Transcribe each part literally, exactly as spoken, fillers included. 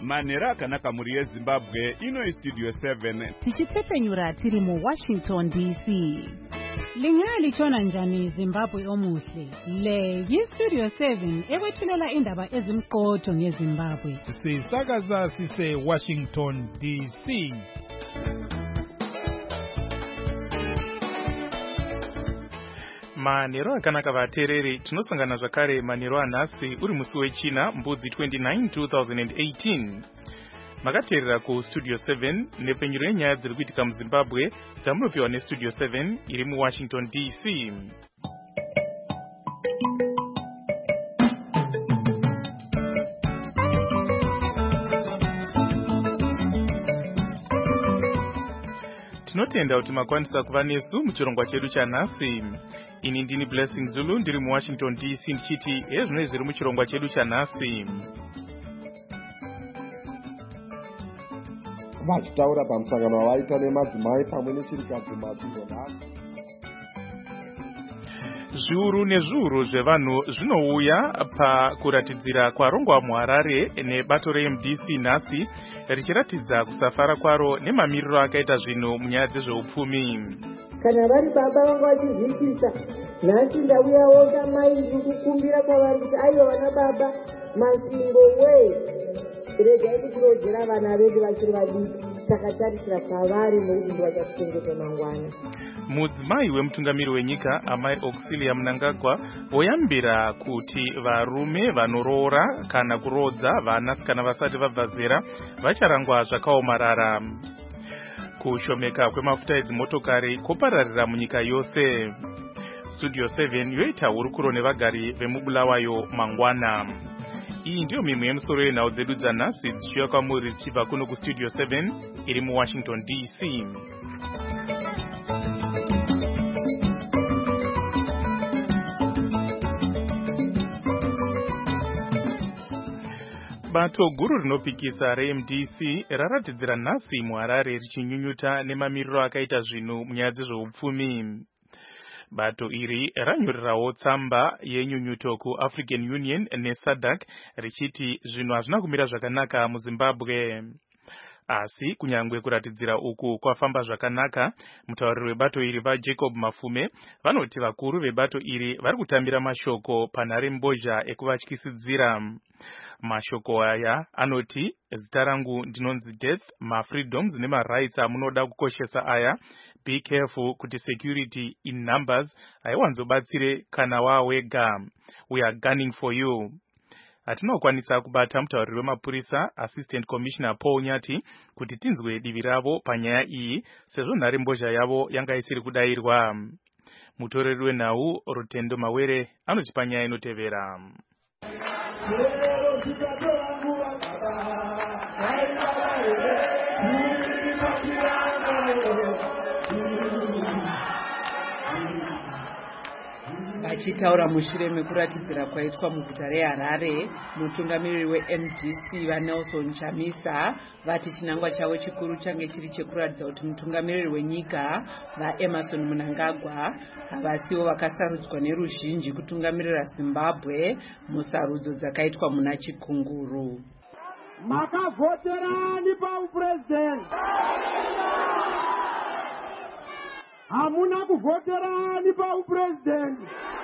manhero akanaka muri yeZimbabwe. Ino Studio seven tichipfepfenyura tiri mu Washington D C. Lingali chona njani Zimbabwe omuhle. Le yi Studio seven ekwethulela indaba ezimqotho ngeZimbabwe. Sisakaza sise Washington D C. Manhero akanaka vateereri, tinosangana zvakare manhero anhasi uri musi wechina mbudzi twenty-nine two thousand eighteen. Makateerera ku Studio seven nepfenyuro yenyaya dziri kuitika muZimbabwe dzamunopiwa neStudio seven iri muWashington D C. Tinotenda kuti makwanisa kuva nesu muchirongwa chedu chanhasi. Ini ndini Blessing Zulu ndiri muWashington D C ndichiti ezvino zviri muchirongwa chedu chanhasi. Vachitaura pamusangano wavaita nemadzimai pamwe nechirikadzi maSingonhasi. Zviuru nezviuru zvevanhu zvinouya pakuratidzira kwarongwa muHarare nebato reM D C nhasi richiratidza kusafara kwaro nemamiriro akaita zvinhu munyaya dzezveupfumi. Kana vari baba vangu vachizvikisa nhasi ndauyawo kamai kukumbira kwavari kuti aiwa vana baba masingo wei regai kutirojera vana vedu vachiri vadiki takatarisira kwavari nokuti ndivachatichengeta mangwana. Mudzimai wemutungamiri wenyika Amai Auxilia Mnangagwa oyambira kuti varume vanoroora kana kurodza vanasikana vasati vabva zera vacharangwa zvakaomarara. Kushomeka kwemafuta edzimotokari kopararira munyika yose. Studio seven yoita hurukuro nevagari vemubulawayo mangwana. Iyi ndiyo mimwe yemusoro yenhau dzedu dzanhasi dzichiuya kwamuri dzichibva kuno kuStudio seven iri muWashington D C. Bato guru rinopikisa reM D C raratidzira nhasi muHarare richinyunyuta nemamiriro akaita zvinhu munyaya dzezveupfumi. Bato iri ranyorerawo tsamba yenyunyuto kuAfrican Union neSADC richiti zvinhu hazvina kumira zvakanaka muZimbabwe. Asi kunyangwe kuratidzira uku kwafamba zvakanaka, mutauriri webato iri vaJacob Mafume vanoti vakuru vebato iri vari kutambira mashoko panhare mbozha ekuvatyisidzira. Mashoko aya anoti zita rangu ndinonzi Death, mafreedoms nemarights amunoda kukoshesa aya, be careful kuti security in numbers haiwanzobatsire kana wawega, we are gunning for you. Hatinokwanisa kubata mutauriri wemapurisa Assistant Commissioner Paul Nyati kuti tinzwe divi ravo panyaya iyi sezvo nhare mbozha yavo yanga isiri kudairwa. Mutoreri wenhau Rutendo Mawere anoti panyaya inotevera. Achitaura mushure mekuratidzira kwaitwa muguta reHarare, mutungamiriri weM D C vaNelson Chamisa vati chinangwa chavo chikuru change chiri chekuratidza kuti mutungamiriri wenyika vaEmmerson Mnangagwa havasiwo vakasarudzwa neruzhinji kutungamirira Zimbabwe musarudzo dzakaitwa muna Chikunguru. Makavoterani paupresident. Hamuna kuvoterani paupresident.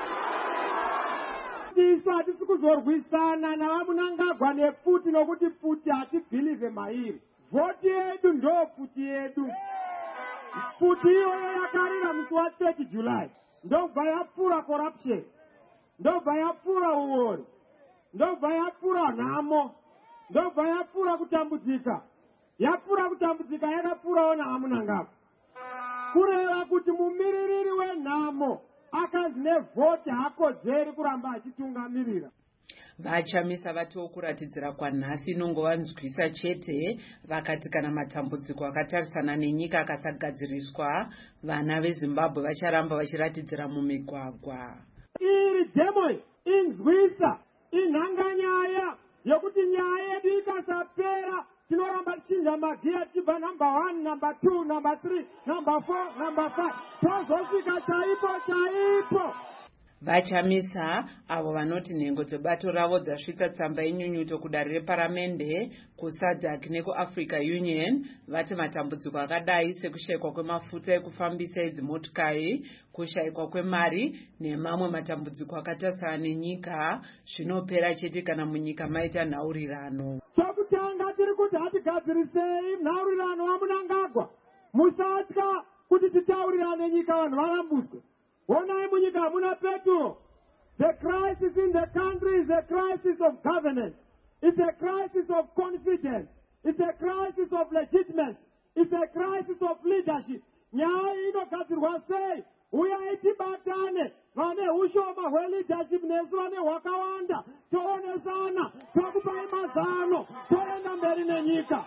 Tisa hatisi kuzorwisana navaMnangagwa nefuti nokuti futi hatibhilive mairi. Voti yedu ndo futi yedu. Futi iyoyo yakarira musi wa July. Ndobva yapfura corruption. Ndobva yapfura uori. Ndobva yapfura nhamo. Ndobva yapfura kutambudzika. Yapfura kutambudzika yakapfurawo navaMnangagwa. Kureva kuti mumiririri wenhamo akanzi nevhoti hakodzeri kuramba achitungamirira. Vachamisa vatiwo kuratidzira kwanhasi inongovanzwisa chete vakati kana matambudziko akatarisana nenyika akasagadziriswa vana veZimbabwe vacharamba vachiratidzira mumigwagwa. Iri demo inzwisa inhanganyaya yokuti nyaya yedu ikasapera tinoramba tichinja magiya tibva number one, number two, number three, number four, number five. Tozosvika chaipo chaipo. Vachamisa avo vanoti nhengo dzebato ravo dzasvitsa tsamba yenyunyuto kudare reparamende kusadc nekuafrica union vati matambudziko akadai sekushayikwa kwemafuta ekufambisa edzimotokari, kushayikwa kwemari nemamwe matambudziko akatarisana nenyika zvinopera chete kana munyika maita nhaurirano. Chokutanga tiri kuti hatigadzirisei nhaurirano waMunangagwa. Musatya kuti titaurirane nyika vanhu varambudzwe. Honai munyika hamuna peturo. The crisis in the country is a crisis of governance. It's a crisis of confidence. It's a crisis of legitimacy. It's a crisis of leadership. Nyaya inogadzirwa sei? Uyai tibatane. Vane ushoma hweleadership nesu vane hwakawanda. Toonesana. Tokupai mazano. Toenda mberi nenyika.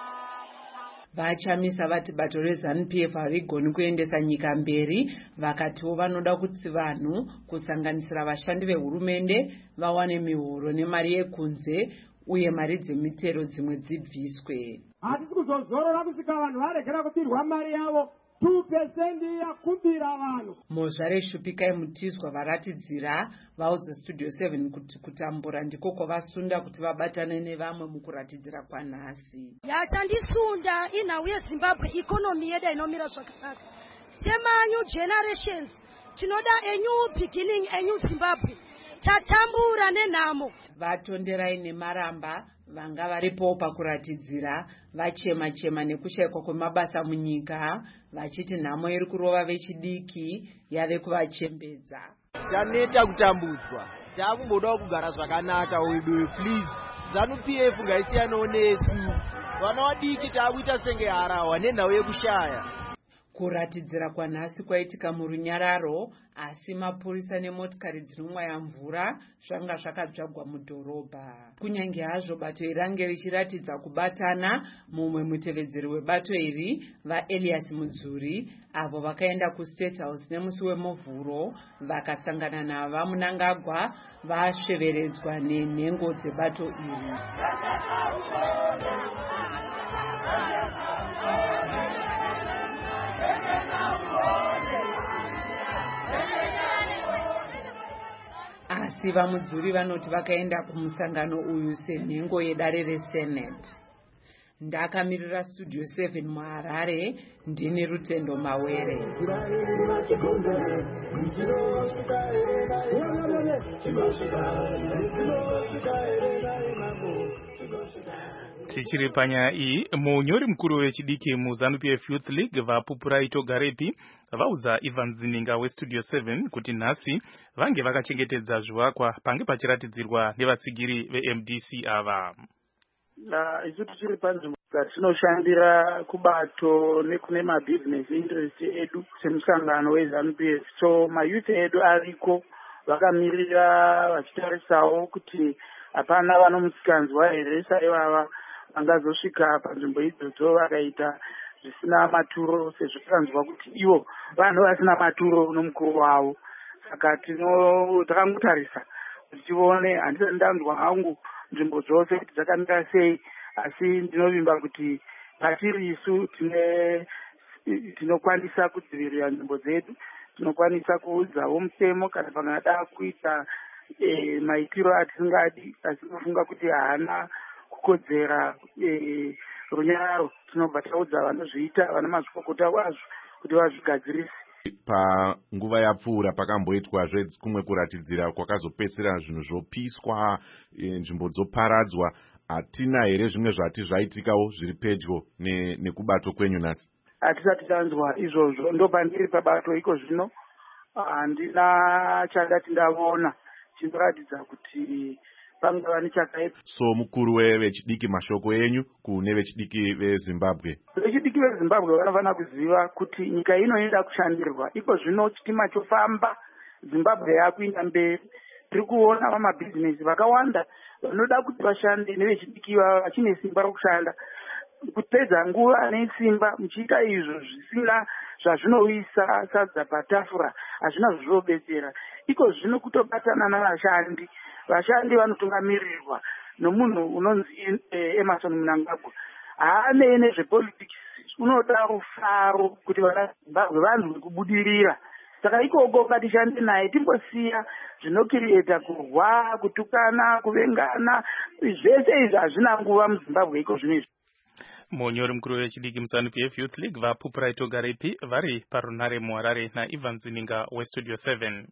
Vachamisa vati bato reZANU P F harigoni kuendesa nyika mberi, vakatiwo vanoda kuti vanhu kusanganisira vashandi vehurumende vawane mihoro nemari yekunze uye mari dzemitero dzimwe dzibviswe. Hatisi kuzozorora kusvika vanhu varegera kudirwa mari yavo two percent yakumbira vanhu. Mozvare Shupikai Mutizwa varatidzira vaudza Studio seven kuti kutambura ndiko kwavasunda kuti vabatane nevamwe mukuratidzira kwanhasi. Yachandisunda inhau yeZimbabwe ikonomi yedu inomira zvakanaka. Sema new generations tinoda a new beginning, a new Zimbabwe. Tatambura nenhamo. Vatonderai nemaramba vanga varipo pakuratidzira vachema chema nekushayikwa kwemabasa munyika vachiti nhamo iri kurova vechidiki yave kuvachembedza. Taneta kutambudzwa. Takumboda kugara zvakanaka wedu please. ZANU P F ngaisiyanawo nesu. Vana vadiki takuita senge harawa nenhau yekushaya. Kuratidzira kwanhasi kwaitika murunyararo asi mapurisa nemotokari dzinomwaya mvura zvanga zvakadzvagwa mudhorobha. Kunyange hazvo bato iri range richiratidza kubatana, mumwe mutevedzeri webato iri vaElias Mudzuri avo vakaenda kuState House nemusi wemovhuro vakasangana navaMunangagwa vasveveredzwa nenhengo dzebato iri. Asi vaMudzuri vanoti vakaenda kumusangano uyu senhengo yedare reSenate. Ndakamirira Studio seven muHarare, ndini Rutendo Mawere. Tichiri panyaya iyi, munyori mukuru wechidiki muZANU P F Youth League vaPupuraito Garepi vaudza Ivan Zininga weStudio seven kuti nhasi vange vakachengetedza zvivakwa pange pachiratidzirwa nevatsigiri veM D C ava. Isu tichiri panzvimbo dzatinoshandira kubato nekune mabusiness interest edu semusangano weZANU P F. So mayouth edu ariko vakamirira vachitarisawo kuti hapana vanomusikanzwa here saivava vangazosvika panzvimbo idzodzo vakaita zvisina maturo sezvo takanzwa kuti ivo vanhu vasina maturo nomukuru wavo. Saka takangotarisa kuti tione, handisati ndanzwa hangu nzvimbo dzose kuti dzakamira sei, asi ndinovimba kuti patiri isu tinokwanisa kudzivirira nzvimbo dzedu, tinokwanisa kuudzawo mutemo kana pangada kuita maitiro atisingadi, asi kufunga kuti haana kukodzera runyararo, tinobva taudza vanozviita vana mazvikokota wazvo kuti vazvigadzirise. Panguva yapfuura pakamboitwazve kumwe kuratidzira kwakazopedzera zvinhu zvopiswa, nzvimbo dzoparadzwa. Hatina here zvimwe zvati zvaitikawo zviri pedyo nekubato kwenyu nhasi? Hatisati tanzwa izvozvo, ndopandiri pabato iko zvino. Handina chadati ndavona chinoratidza kuti pangava nechakaipa. So mukuru wevechidiki, mashoko enyu kune vechidiki veZimbabwe? Vechidiki veZimbabwe vanofanira kuziva kuti nyika inoenda kushandirwa. Iko zvino chitima chofamba, Zimbabwe yakuenda mberi. Tiri kuona vamabhizinesi vakawanda vanoda kuti vashande nevechidiki vava vachine simba rokushanda. Kupedza nguva nesimba muchiita izvo zvisina zvazvinoisa sadza patafura, hazvina zvazvinobetsera. Iko zvino kutobatana navashandi. Vashandi vanotungamirirwa nomunhu unonzi Emerson Mnangagwa. Haane nezvepolitics, unoda rufaro kuti vana Zimbabwe vanhu vekubudirira saka ikoko ngatishande naye timbosiya zvinokirieta kurwa, kutukana, kuvengana. Zvese izvi hazvina nguva muZimbabwe iko zvinezvi. Munyori mukuru wechidiki muZANU P F Youth League vaPupurai Togarepi vari parunare muHarare naIvan Zininga weStudio seven.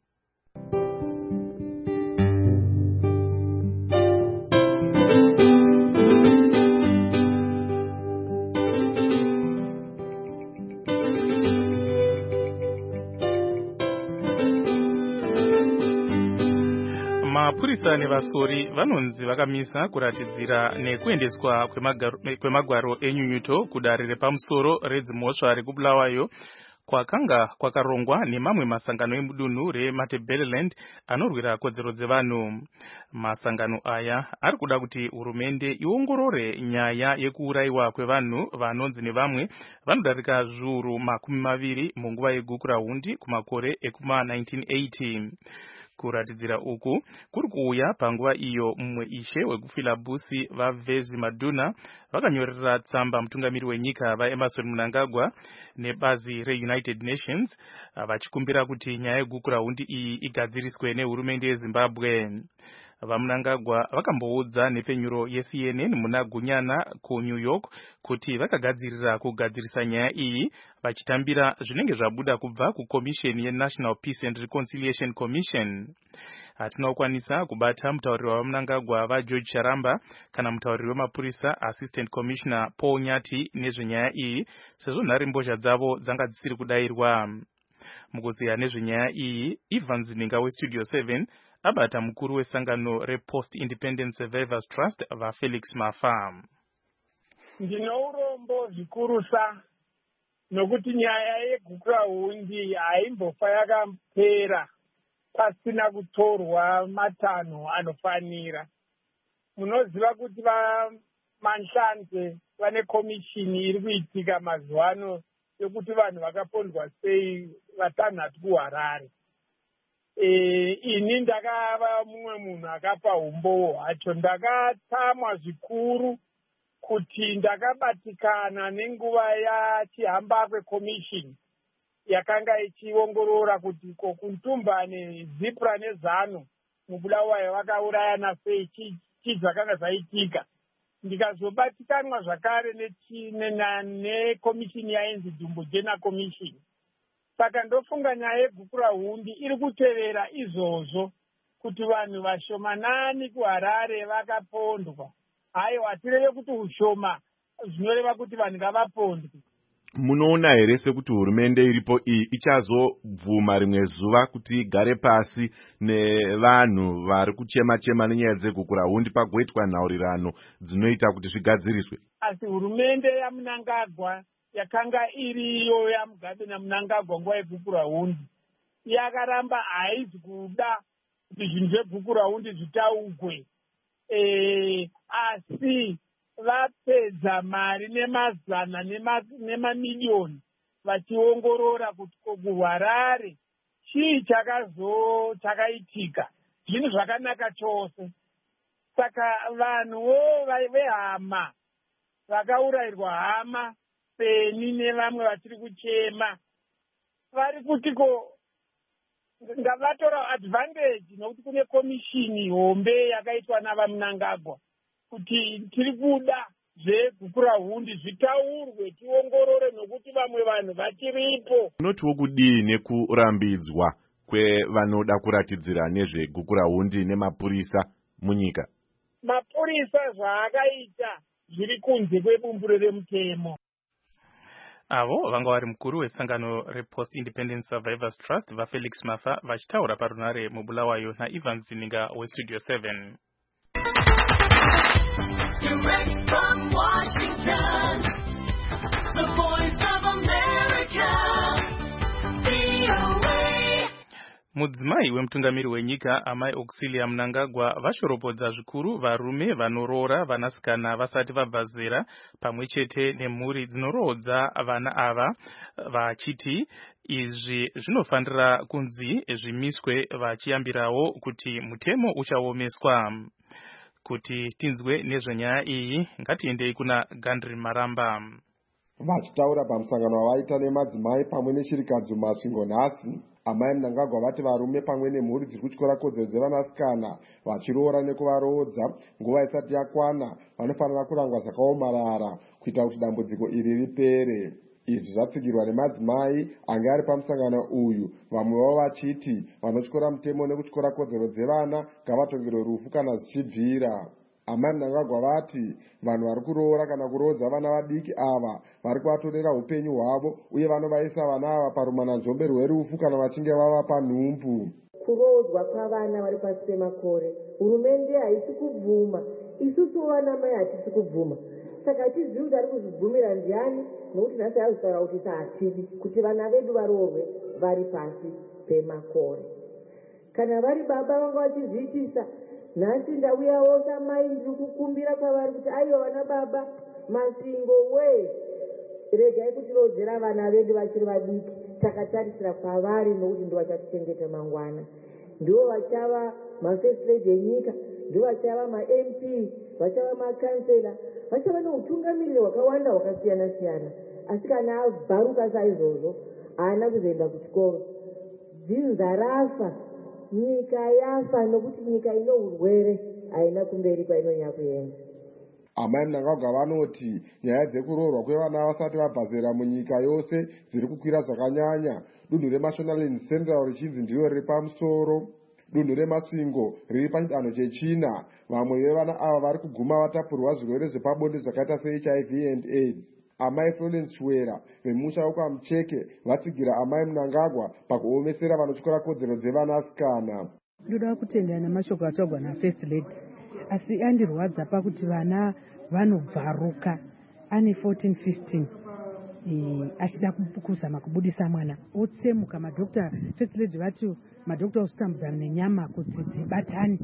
Mapurisa nevasori vanonzi vakamisa kuratidzira nekuendeswa kwemagwaro enyunyuto kudare repamusoro redzimhosva rekubulawayo kwakanga kwakarongwa nemamwe masangano emudunhu reMatabeleland anorwira kodzero dzevanhu. Masangano aya ari kuda kuti hurumende iongorore nyaya yekuurayiwa kwevanhu vanonzi nevamwe vanodarika zviuru makumi maviri munguva yegukurahundi kumakore ekuma nineteen eighty. Kuratidzira uku kuri kuuya panguva iyo mumwe ishe wekufilabusi vaVezi Maduna vakanyorera tsamba mutungamiri wenyika vaEmerson Mnangagwa nebazi reUnited Nations vachikumbira kuti nyaya yegukurahundi iyi igadziriswe nehurumende yeZimbabwe. VaMnangagwa vakamboudza nepfenyuro yeC N N muna Gunyana kuNew York kuti vakagadzirira kugadzirisa nyaya iyi vachitambira zvinenge zvabuda kubva kukomisheni yeNational Peace and Reconciliation Commission. Hatina kukwanisa kubata mutauriri waMnangagwa vaGeorge Charamba kana mutauriri wemapurisa Assistant Commissioner Paul Nyati nezvenyaya iyi sezvo nharembozha dzavo dzanga dzisiri kudairwa. Mukuziya nezvenyaya iyi, Ivan Zininga weStudio seven abata mukuru wesangano rePost Independent Survivors Trust vaFelix Mafa. Ndinourombo zvikurusa nokuti nyaya yegukurahundi haimbofa yakapera pasina kutorwa matanho anofanira. Munoziva kuti vaManhlanze vane komishini iri kuitika mazuva ano yokuti vanhu vakapondwa sei vatanhatu kuHarare. E, ini ndakava mumwe munhu akapa umbo hwacho. Ndakatsamwa zvikuru kuti ndakabatikana nenguva yachihamba kwekomishini yakanga ichiongorora kuti ko kuntumbane Zipra neZANU mubulawayo vakaurayana sei, chii zvakanga zvaitika. Ndikazobatikanwa zvakare nekomishini yainzi Dumbo Jena Commission. Saka ndofunga nyaya yegukurahundi iri kutevera izvozvo kuti vanhu vashomanani kuHarare vakapondwa. Haiwa, hatireve kuti ushoma zvinoreva kuti vanhu ngavapondwe. Munoona here sekuti hurumende iripo iyi ichazobvuma rimwe zuva kuti igare pasi nevanhu vari kuchema-chema nenyaya dzegukurahundi pagoitwa nhaurirano dzinoita kuti zvigadziriswe? Asi hurumende yaMnangagwa yakanga iriyo yaMugabe naMnangagwa nguva yegukurahundi yakaramba haizi kuda kuti zvinhu zvegukurahundi zvitaugwe. E, asi vapedza mari nemazana nemamiliyoni vachiongorora kuti kuHarare chii chakazo chakaitika. Zvinhu zvakanaka chose. Saka vanhuwo vehama vakaurayirwa hama peni nevamwe vatiri kuchema vari kuti ko ngavatora advantage nokuti kune komishini hombe yakaitwa navaMnangagwa kuti tiri kuda zvegukurahundi zvitaurwe tiongorore nokuti vamwe vanhu vachiripo. Unotiwo kudii nekurambidzwa kwevanoda kuratidzira nezvegukurahundi nemapurisa munyika? Mapurisa zvaakaita zviri kunze kwebumburo remutemo. Avo vanga vari mukuru wesangano rePost Independent Survivors Trust vaFelix Mafa vachitaura parunare mubulawayo naIvan Zininga weStudio seven. Direct from Washington, the voice of America, V O A. Mudzimai wemutungamiri wenyika amai Auxilia Mnangagwa vashoropodza zvikuru varume vanoroora vanasikana vasati vabva zera pamwe chete nemhuri dzinoroodza vana ava vachiti izvi zvinofanira kunzi zvimiswe vachiyambirawo kuti mutemo uchaomeswa. Kuti tinzwe nezvenyaya iyi ngatiendei kuna Gandri Maramba. Vachitaura pamusangano wavaita nemadzimai pamwe nechirikadzi mumasvingo nhasi, amai Mnangagwa vati varume pamwe nemhuri dziri kutyora kodzero dzevanasikana vachiroora nekuvaroodza nguva isati yakwana vanofanira kurangwa zvakaomarara kuita kuti dambudziko iri ripere. Izvi zvatsigirwa nemadzimai anga ari pamusangano uyu, vamwe vavo vachiti vanotyora mutemo nekutyora kodzero dzevana ngavatongerwe rufu kana zvichibvira. Amai Mnangagwa vati vanhu vari kuroora kana kuroodza vana vadiki ava vari kuvatorera upenyu hwavo uye vanovaisa vana ava parumananzombe rwerufu kana vachinge vavapa nhumbu. Kuroodzwa kwavana vari pasi pemakore, hurumende haisi kubvuma, isusu vana mai hatisi kubvuma. Saka hatizivi kuti ari kuzvibvumira ndiani, nokuti nhasi azvitaura kuti hatidi kuti vana vedu varoorwe vari pasi pemakore. Kana vari baba vanga vachizviitisa, nhasi ndauyawo samai ndiri kukumbira kwavari kuti aiwa vana baba masingo we, regai kutirodzera vana vedu vachiri vadiki, takatarisira kwavari nokuti ndo vachatichengeta mangwana. Ndivo vachava mafirst lady enyika, ndivo vachava ma-M P, vachava makansela, vachava neutungamiriri hwakawanda hwakasiyana siyana. Asi kana abvaruka saizvozvo haana kuzoenda kuchikoro, dzinza rafa, nyika yafa, nokuti nyika ino urwere haina kumberi kwainonyanya kuenda. Amai Mnangagwa vanoti nyaya dzekuroorwa kwevana vasati vabvazera munyika yose dziri kukwira zvakanyanya. Dunhu reMashonaland Central richinzi ndiro riri pamusoro, dunhu reMasvingo riri pachidanho chechina. Vamwe vevana ava vari kuguma vatapurwa zvirwere zvepabonde zvakaita se-H I V and AIDS. Amai Florence Shwera vemusha wekwaMucheke vatsigira amai Mnangagwa pakuomesera vanotyora kodzero dzevanasikana. Ndoda kutenda namashoko ataurwa naFirst Lady, asi andirwadza pakuti vana vanobvaruka ane fourteen fifteen e, achida kuzama kubudisa mwana otsemuka. Madokta First Lady vati madokta osutambudzana nenyama kuti dzibatani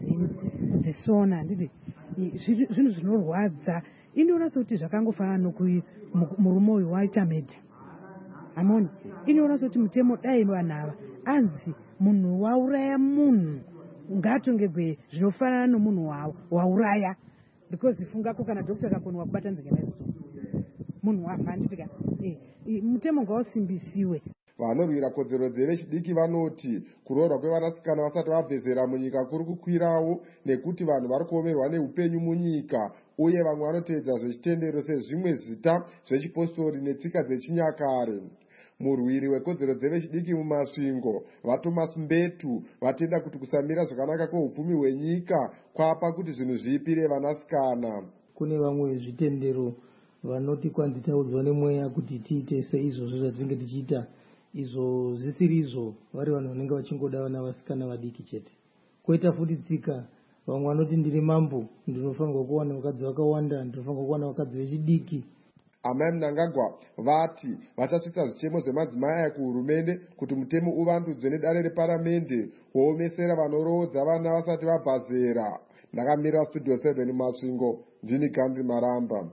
kudzisona. Nditi zvinhu zvinorwadza. Inoona sekuti zvakangofanana nomurume uyu waita medha amoni. Inoona sekuti mutemo dai vanhu ava anzi munhu wauraya munhu ngatongerwe zvinofanana nomunhu wauraya, because fungako kana dokta akakonwa kubata nzige naizvozvo munhu wafa. Handitika mutemo ngausimbisiwe. Vanorwira kodzero dzevechidiki vanoti kuroorwa kwevanasikana vasati vabvezera munyika kuri kukwirawo nekuti vanhu vari kuomerwa neupenyu munyika, uye vamwe vanoteedza zvechitendero sezvimwe zvita zvechipostori netsika dzechinyakare. Murwiri wekodzero dzevechidiki mumasvingo vaThomas Mbetu vatenda kuti kusamira zvakanaka kweupfumi hwenyika kwapa kuti zvinhu zvipire vanasikana. Kune vamwe vezvitendero vanoti kwanzi taudzwa nemweya kuti tiite seizvozvo zvatinenge tichiita, izvo zvisiri izvo, vari vanhu vanenge vachingoda vana vasikana vadiki chete. Koita futi tsika, vamwe vanoti ndiri mambo ndinofanirwa kuwana vakadzi vakawanda, ndinofanirwa kuwana vakadzi vechidiki. Amai Mnangagwa vati vachasvitsa zvichemo zvemadzimai aya kuhurumende kuti mutemo uvandudzwe nedare reparamende kuomesera vanoroodza vana vasati vabvazera. Ndakamira Studio seven Masvingo, ndini Gandhi Maramba.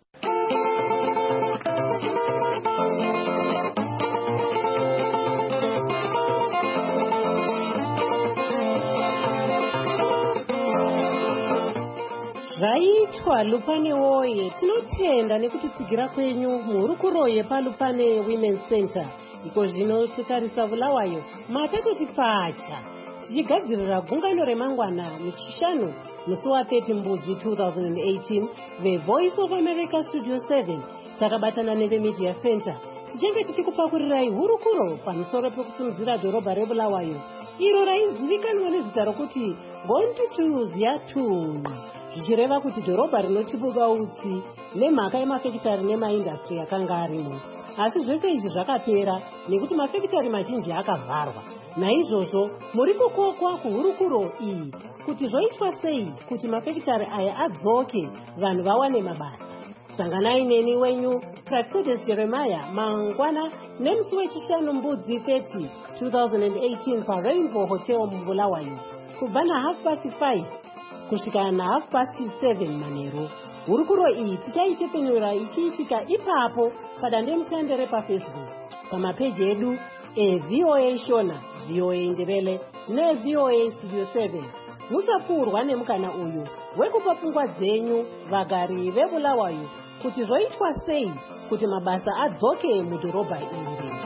Zvaitwa Lupane woye, tinotenda nekutitsigira kwenyu muhurukuro yepaLupane Women's Center. Iko zvino totarisa Bulawayo matatoti pacha tichigadzirira gungano remangwana muchishanu musi wa-thirty Mbudzi two thousand eighteen. The Voice of America Studio seven takabatana neveMedia Center tichinge tichikupakurirai hurukuro pamusoro pekusimudzira dhorobha reBulawayo iro raizivikanwa nezita rokuti Bontutu Ziyatunga, zvichireva kuti dhorobha rinotibuka utsi nemhaka yemafekitari nemaindastri yakanga arimo. Asi zvese izvi zvakapera nekuti mafekitari mazhinji akavharwa. Naizvozvo muri kukokwa kuhurukuro iyi kuti zvoitwa sei kuti mafekitari aya adzoke vanhu vawane mabasa. Sanganai neni wenyu Praxedes Jeremiah mangwana nemusi wechishanu Mbudzi thirty two thousand eighteen paRainbow Hotel muBulawayo kubva nahalf past five kusvika nahalf past seven manheru. Hurukuro iyi tichaichepenyura ichiitika ipapo padandemutande repafacebook, pamapeji edu eV O A Shona, V O A Ndebele neV O A Studio seven. Musapfuurwa nemukana uyu wekupa pfungwa dzenyu vagari veBulawayo kuti zvoitwa sei kuti mabasa adzoke mudhorobha iri.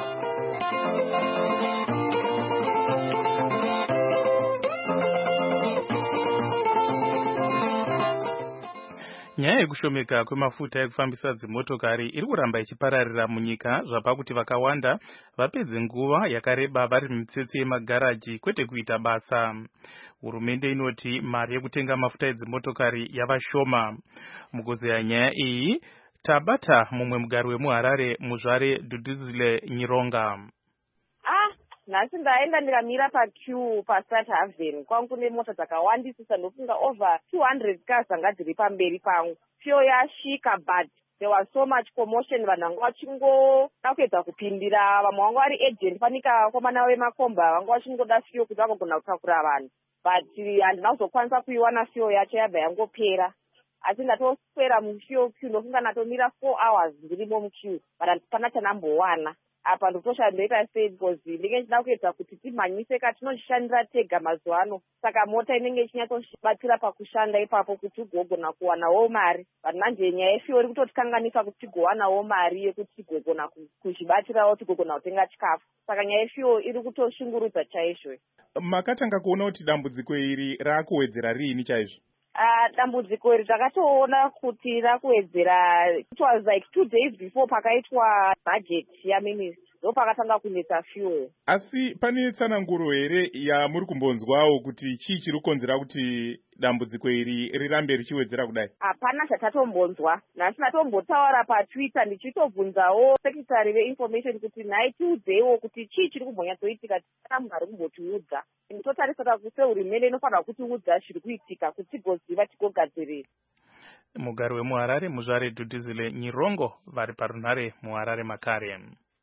Nyaya yekushomeka kwemafuta ekufambisa dzimotokari iri kuramba ichipararira munyika zvapa kuti vakawanda vapedze nguva yakareba vari mumitsetse yemagaraji kwete kuita basa. Hurumende inoti mari yekutenga mafuta edzimotokari yavashoma. Mukuzeya nyaya iyi tabata mumwe mugari wemuHarare Muzvare Duduzile Nyironga. Nhasi ndaenda ndikamira paqueue paStart Haven kwangu kune mota dzakawandisisa ndofunga over two hundred cars dzanga dziri pamberi pangu. Fuel yasvika but there was so much commotion, vanhu vanga vachingoda kuedza kupindira, vamwe vanga vari agent panika komana vemakomba vanga vachingoda fuel kuti vagogona kutakura vanhu, but handina kuzokwanisa kuiwana fuel yacho yabva yangopera. Asi ndatoswera mufuel queue ndofunga ndatomira four hours ndirimo muqueue but handipana chanambowana. Apa ndotosha ndoita sei because ndinenge ndichida kuedza kuti timhanyise katinoshandira tega mazuva ano, saka mota inenge ichinyatsobatsira pakushanda ipapo kuti ugogona kuwanawo mari. But manje nyaya yefuel iri kutotikanganisa kuti tigowanawo mari yekuti tigogona kuzvibatirawo tigogona kutenga chikafu, saka nyaya yefuel iri kutoshungurudza chaizvo. Makatanga kuona kuti dambudziko iri rakuwedzera riini chaizvo? Uh, dambudziko iri takatoona kuti rakuwedzera, it was like two days before pakaitwa budget yaministry ndo pakatanga kunetsa fuel. Asi pane tsananguro here yamuri kumbonzwawo kuti chii chiri kukonzera kuti dambudziko iri rirambe richiwedzera kudai? Hapana chatatombonzwa. Nhasi ndatombotaura paTwitter ndichitobvunzawo sekretary veinformation kuti nhai tiudzewo kuti chii chiri kumbonyatsoitika, kana munhu ari kumbotiudza. Ndinotarisira kuti sehurumende inofanira kutiudza zviri kuitika kuti tigoziva tigogadzirira. Mugari wemuHarare Muzvare Duduzile Nyirongo vari parunhare muHarare makare.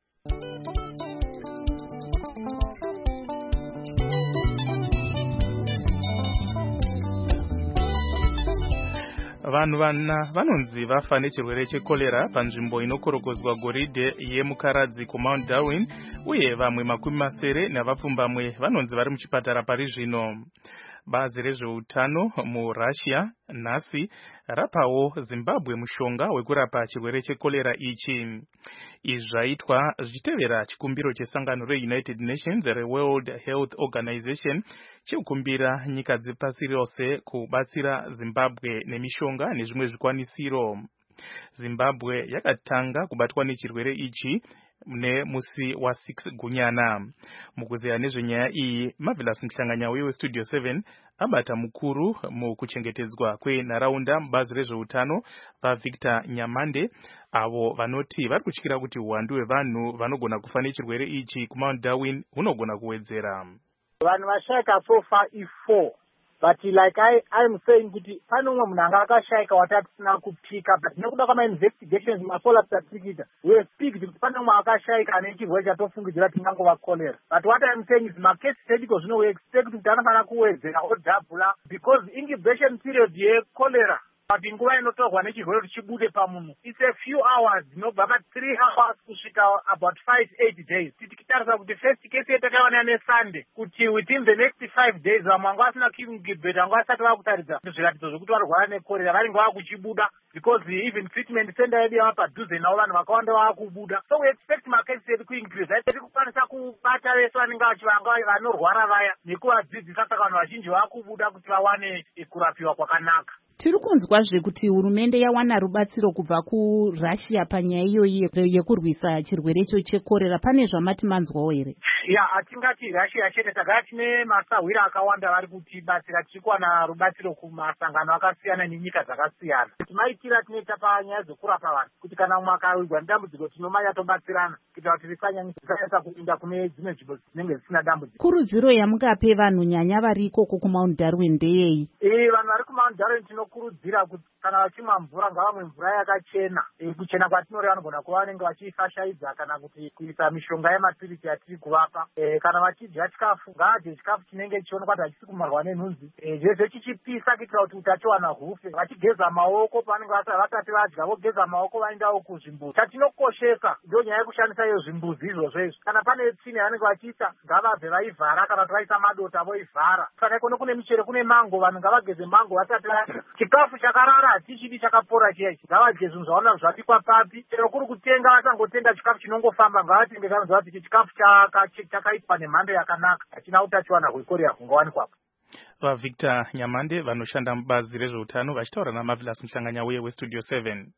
Vanhu vana vanonzi vafa nechirwere chekolera panzvimbo inokorokozwa goridhe yemukaradzi kuMount Darwin, uye vamwe makumi masere navapfumbamwe vanonzi vari muchipatara pari zvino. Bazi rezveutano muRussia nhasi rapawo Zimbabwe mushonga wekurapa chirwere chekolera ichi. Izvi zvaitwa zvichitevera chikumbiro chesangano reUnited Nations reWorld Health Organization chekukumbira nyika dzepasi rose kubatsira Zimbabwe nemishonga nezvimwe zvikwanisiro. Zimbabwe yakatanga kubatwa nechirwere ichi mune musi wa six Gunyana. Mukuzeya nezvenyaya iyi, Marvelous Mhlanganyauye weStudio seven abata mukuru mukuchengetedzwa kwenharaunda mubazi rezveutano vaVictor Nyamande, avo vanoti vari kutyira kuti uwandu hwevanhu vanogona kufa nechirwere ichi kuMount Darwin hunogona kuwedzera. Vanhu vashaika so far is four. But like I, I'm saying kuti pane umwe munhu anga akashaika watatisina kupika, but nekuda kwama investigations mafollow-ups atirikuita, we speak kuti pane umwe akashaika ane chirwere chatofungidzira tingangova cholera. But what I'm saying is makesi technical zvino we expect kuti anofanira kuwedzera odhabhula because incubation period yecholera but nguva inotorwa nechirwere kuti chibude pamunhu it's a few hours, dzinobva pa three hours kusvika about five eight days. Tikitarisa kuti first case yatakaona neSunday kuti within the next five days vamwe vanga vasina kuincubate vanga vasati vakutaridza zviratidzo zvokuti varwara nekorera varinge vakuchibuda because even treatment center yedu yava padhuze navo vanhu vakawanda vakubuda. So we expect makesi edu kuincrease, haitiri kukwanisa kubata vese vanenge vachivanga vanorwara vaya nekuvadzidzisa, saka vanhu vazhinji vakubuda kuti vawane kurapiwa kwakanaka. Tiri kunzwazve kuti hurumende yawana rubatsiro kubva kuRussia panyaya iyoyi yekurwisa chirwere icho chekorera. Pane zvamati manzwawo here? Ya, hatingati Russia chete, tagara tine masahwira akawanda vari kutibatsira. Tiri kuwana rubatsiro kumasangano akasiyana nenyika dzakasiyana. Timaitira tinoita panyaya dzekurapa vanhu kuti kana umwe akawirwa nedambudziko tinomanya tobatsirana kuitira kuti risanyanyisa kupinda kune dzimwe nzvimbo dzinenge dzisina dambudziko. Kurudziro yamungape vanhu nyanya vari ikoko kuMount Darwin ndeyei? Eh, vanhu vari kuMount Darwin tinokurudzira kuti kana vachimwa mvura ngavamwe mvura yakachena. E, kuchena kwatinoreva vanogona kuva vanenge vachifashaidza kana kuti kuisa mishonga yemapirisi yatiri kuvapa. E, kana vachidya chikafu ngavadye chikafu chinenge chichionekwa kuti hachisi kumarwa nenhunzi, e, zvese chichipisa kuitira kuti utachiwana hufe. Vachigeza maoko pavanenge vasati vadya vogeza maoko vaendawo kuzvimbuzi. Chatinokoshesa ndio nyaya yekushandisa iyo zvimbuzi izvozvo izvo. Kana pane tsvina yavanenge vachiisa ngavabve vaivhara, kana kuti vaisa madota voivhara. Saka ikono kune michero, kune mango, vanhu ngavageze mango vasati vadya. chikafu chakarara hatichidi chakapora chechi. Ngavadye zvinhu zvaona zvabikwa papi, chero kuri kutenga vasangotenga chikafu chinongofamba, ngavatenge zvanonzwa kuti chikafu chakaitwa nemhando yakanaka, hachina utachiwana hwekorera hungawanikwapo. VaVictor Nyamande vanoshanda mubazi rezveutano vachitaura naMarvelous Muhlanganyauye weStudio seven.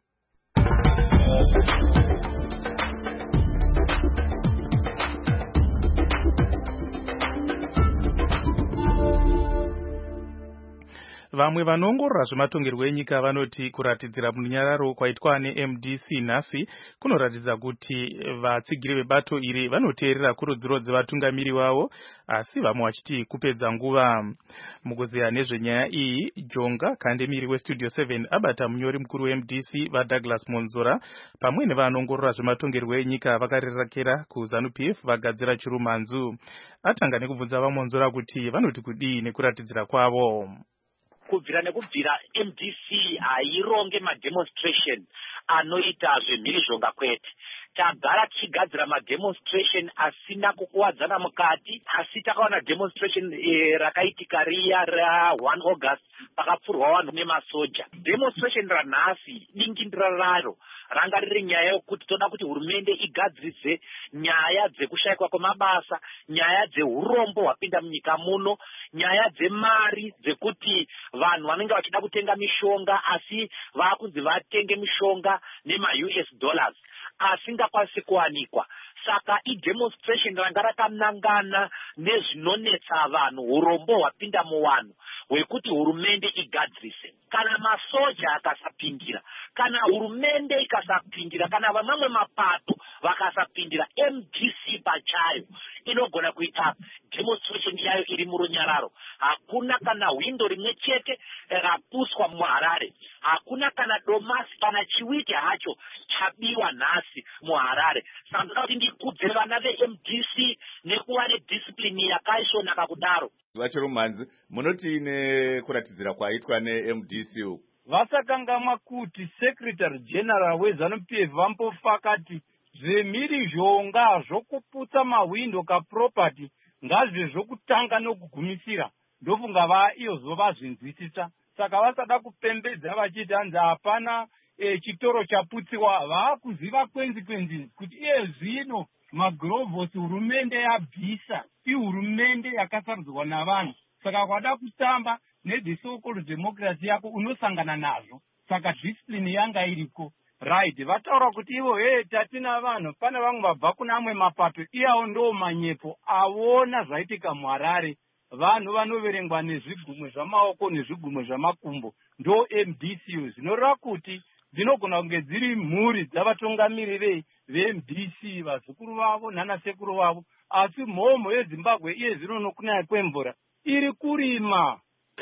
Vamwe vanongorora zvematongerwo enyika vanoti kuratidzira munyararo kwaitwa neM D C nhasi kunoratidza kuti vatsigiri vebato iri vanoteerera kurudziro dzevatungamiri vavo, asi vamwe vachiti kupedza nguva. Mukuzeya nezvenyaya iyi, Jonga Kandemiri weStudio seven abata munyori mukuru weM D C vaDouglas Monzora pamwe nevanongorora zvematongerwo enyika vakarerekera kuZANU P F vagadzira chirumanzu. Atanga nekubvunza vaMonzora kuti vanoti kudii nekuratidzira kwavo. Kubvira nekubvira M D C haironge mademonstration anoita zvemhirizhonga kwete. Tagara tichigadzira mademonstration asina kukuwadzana mukati, asi takaona demonstration e, rakaitika riya ra one August pakapfurwa vanhu nemasoja. Demonstration ranhasi dingindira raro ranga riri nyaya yokuti toda kuti hurumende igadzirise nyaya dzekushayikwa kwemabasa, nyaya dzeurombo hwapinda munyika muno, nyaya dzemari dzekuti vanhu vanenge vachida kutenga mishonga asi vakunzi vatenge mishonga nema U S dollars asingakwanisi kuwanikwa. Saka i-demonstration ranga rakanangana nezvinonetsa vanhu, urombo hwapinda muvanhu hwekuti hurumende igadzirise. Kana masoja akasapindira, kana hurumende ikasapindira, kana vamwe mapato vakasapindira, M D C pachayo inogona kuita demonstration yayo iri murunyararo. Hakuna kana windo rimwe chete rapuswa muHarare, hakuna kana domasi kana chiwiti hacho chabiwa nhasi muHarare. Saka ndoda kuti ndikudze vana veM D C nekuva nediscipline yakaisvonaka kudaro. Vachirumanzi, munoti nekuratidzira kwaitwa neM D C uku vasakangamwa kuti Secretary General weZANU P F vampofakati zvemhirizhonga zvokuputsa mawindo kaproperty ngazve zvokutanga nokugumisira, ndofunga va iyo zovazvinzwisisa. Saka vasada kupembedza vachiti hanzi hapana e, chitoro chaputsiwa, vaakuziva kwenzi kwenzi kuti iye zvino magrovosi hurumende yabvisa ihurumende yakasarudzwa navanhu. Saka kwada kutamba ne so-called democracy yako unosangana nazvo. Saka discipline yanga iriko. Right, vataura kuti ivo he tatina vanhu, pana vamwe vabva kuna amwe mapato, iyawo ndo manyepo awona zvaitika muHarare. Vanhu vanoverengwa nezvigumwe zvamaoko nezvigumwe zvamakumbo ndo M D C zvinoreva kuti dzinogona kunge dziri mhuri dzavatungamiriri veM D C, vazukuru vavo nanasekuru vavo, asi mhomho yeZimbabwe iye zvino nokunaya kwemvura iri kurima.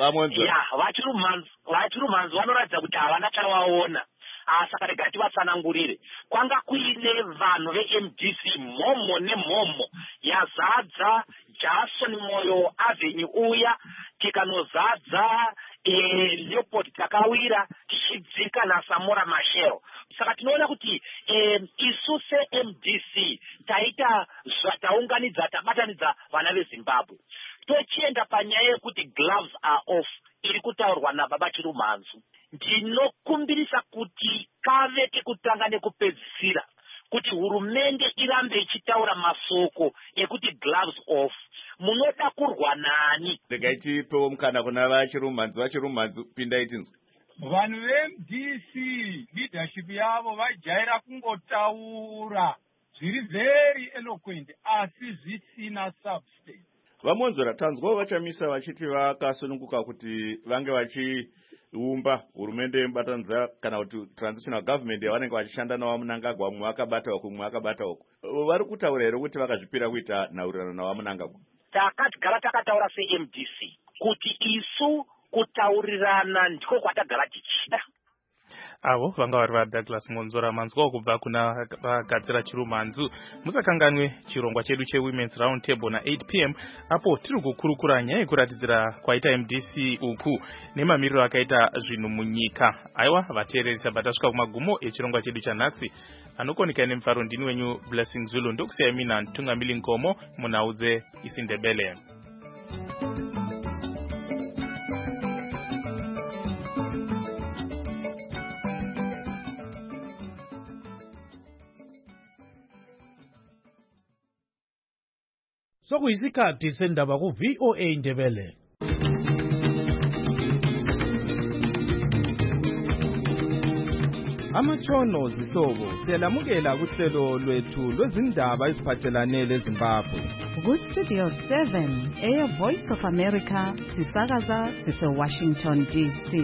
Ya, vachirumanzi vanoratidza kuti havana chavaona. Saka rega tivatsanangurire. Kwanga kuine vanhu veM D C mhomho nemhomho yazadza Jason Moyo Avenue uya, tikanozadza e, Leopold Takawira, tichidzika naSamora Machel. Saka tinoona kuti e, isu seM D C taita zvataunganidza, tabatanidza vana veZimbabwe. Tochienda panyaya yekuti gloves are off iri kutaurwa naBaba Chirumanzu. Ndinokumbirisa kuti kave kekutanga nekupedzisira kuti hurumende irambe ichitaura masoko ekuti gloves off. Munoda kurwa nani? Regai tipewo mukana kuna vachirumanzu. Vachirumanzu, pindai tinzwe. Vanhu veM D C leadership yavo vajaira kungotaura zviri very eloquent asi zvisina substance. VaMonzora, tanzwawo vachamisa vachiti vakasununguka kuti vange vachiumba hurumende yemubatanidza kana kuti transitional government yavanenge vachishanda naVaMunangagwa, mumwe akabata uku mumwe akabata uku. Vari kutaura here kuti vakazvipira kuita nhaurirano naVaMunangagwa? Takagara takataura seM D C kuti isu kutaurirana ndiko kwatagara tichida. Avo vanga vari vaDouglas Monzora, manzwawo kubva kuna vagadzira chirumanzu. Musakanganwe chirongwa chedu cheWomen's Round Table na eight p m apo tiri kukurukura nyaya yekuratidzira kwaita M D C uku nemamiriro akaita zvinhu munyika. Aiwa vateereri, sabata svika kumagumo echirongwa chedu chanhasi. Anokonika nemufaro ndini wenyu Blessing Zulu, ndokusiyai mina Ntungamili Nkomo munhaudze IsiNdebele. sokuyisikhathi sendaba ku V O A Ndebele. Amatshono zihlobo siyalamukela kuhlelo lwethu lwezindaba eziphathelane leZimbabwe. Ku-Studio seven, Air Voice of America, sisakaza sise-Washington D C.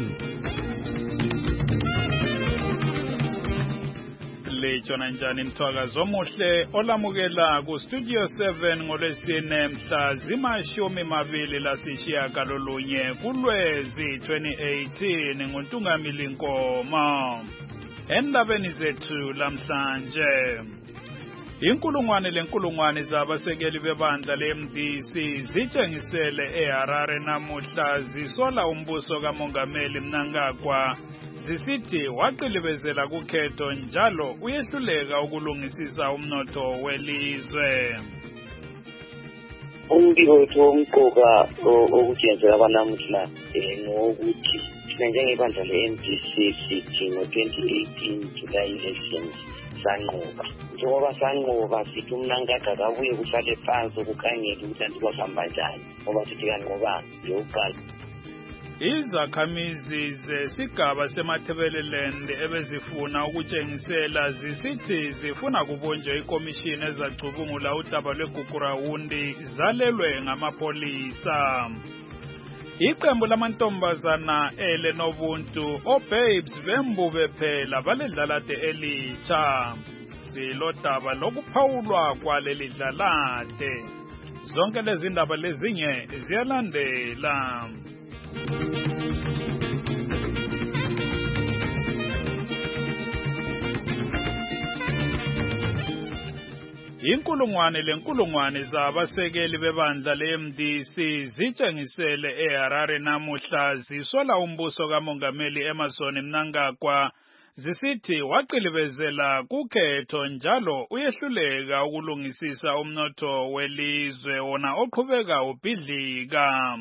Lechona njani mthwakazo omuhle olamukela ku-Studio seven ngolwesine mhla zimashumi mabili lasishiyagalolunye kuLwezi twenty eighteen nguNtungamili Nkoma. Endabeni zethu lamhlanje, inkulungwane lenkulungwane zabasekeli bebandla le-M D C zitshengisele eHarare namuhla zisola umbuso kaMongameli Mnangagwa zisithi waqilibezela kukhetho njalo uyehluleka ukulungisisa umnotho welizwe. Umbiko wethu womqoka okujenzeka kwanamuhla ngokuthi thina njengebandla le-M D C sithi ngo-twenty eighteen July elections sanqoba. Njengoba sanqoba sithi uMnangagwa kabuye kuhlale phansi kukhangele ukuthi antikwahamba njani ngoba sithi kanqobanga yokuqala. Izakhamizi zesigaba seMatabeleland ebezifuna ukutshengisela zisithi zifuna kubunjwa ikomishini ezacubungula udaba lweGugurawundi zalelwe ngamapolisa. Iqembu lamantombazana elenobuntu oBabes bembube phela baledlalade elitsha. Silodaba lokuphawulwa kwaleli dlalade. Zonke lezi ndaba lezinye ziyalandela. Inkulungwane lenkulungwane zabasekeli bebandla le-M D C zitshengisele eHarare namuhla zisola umbuso kaMongameli Emmerson Mnangagwa zisithi waqilibezela kukhetho njalo uyehluleka ukulungisisa umnotho welizwe wona oqhubeka ubhidlika.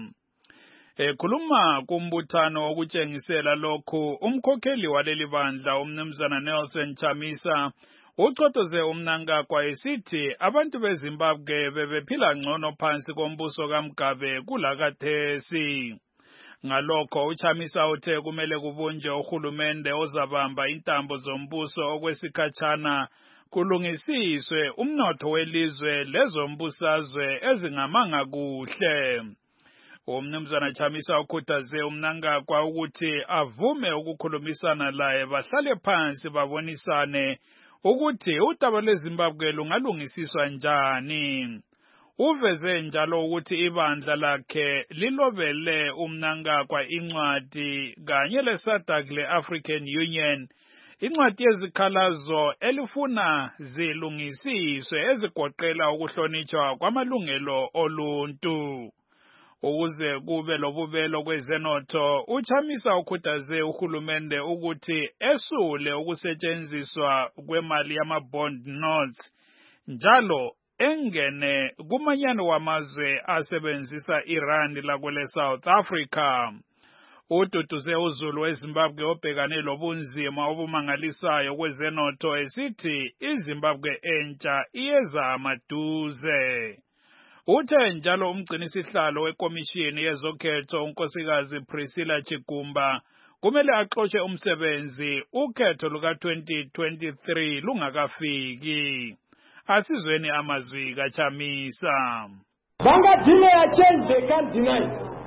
Ekhuluma kumbuthano wokutshengisela lokhu, umkhokheli waleli bandla umnumzana Nelson Chamisa uchotoze uMnangagwa esithi abantu beZimbabwe bebephila ngcono phansi kombuso kaMgabe kulakathesi. Ngalokho uChamisa uthe kumele kubunjwe uhulumende ozabamba intambo zombuso okwesikhatshana kulungisiswe umnotho welizwe lezombusazwe ezingamanga kuhle. Umnumzana Chamisa ukhuthaze uMnangagwa ukuthi avume ukukhulumisana laye bahlale phansi babonisane ukuthi udaba lweZimbabwe lungalungisiswa njani. Uveze njalo ukuthi ibandla lakhe lilobele uMnangagwa incwadi kanye leSADC le-African Union, incwadi yezikhalazo elifuna zilungisiswe ezigoqela ukuhlonitshwa kwamalungelo oluntu. Ukuze kube lobubelo kwezenotho, uChamisa ukhuthaze uhulumende ukuthi esule ukusetshenziswa kwemali yama-bond notes njalo engene kumanyano wamazwe asebenzisa irandi lakwele South Africa. Ududuze uZulu weZimbabwe obhekane lobunzima obumangalisayo kwezenotho esithi iZimbabwe entsha iyeza amaduze. Uthe njalo umgcinisihlalo wekomishini yezokhetho unkosikazi Priscilla Chigumba kumele axotshe umsebenzi ukhetho luka twenty twenty-three lungakafiki. Asizweni amazwi kaChamisa. Banga delay a change they can't deny.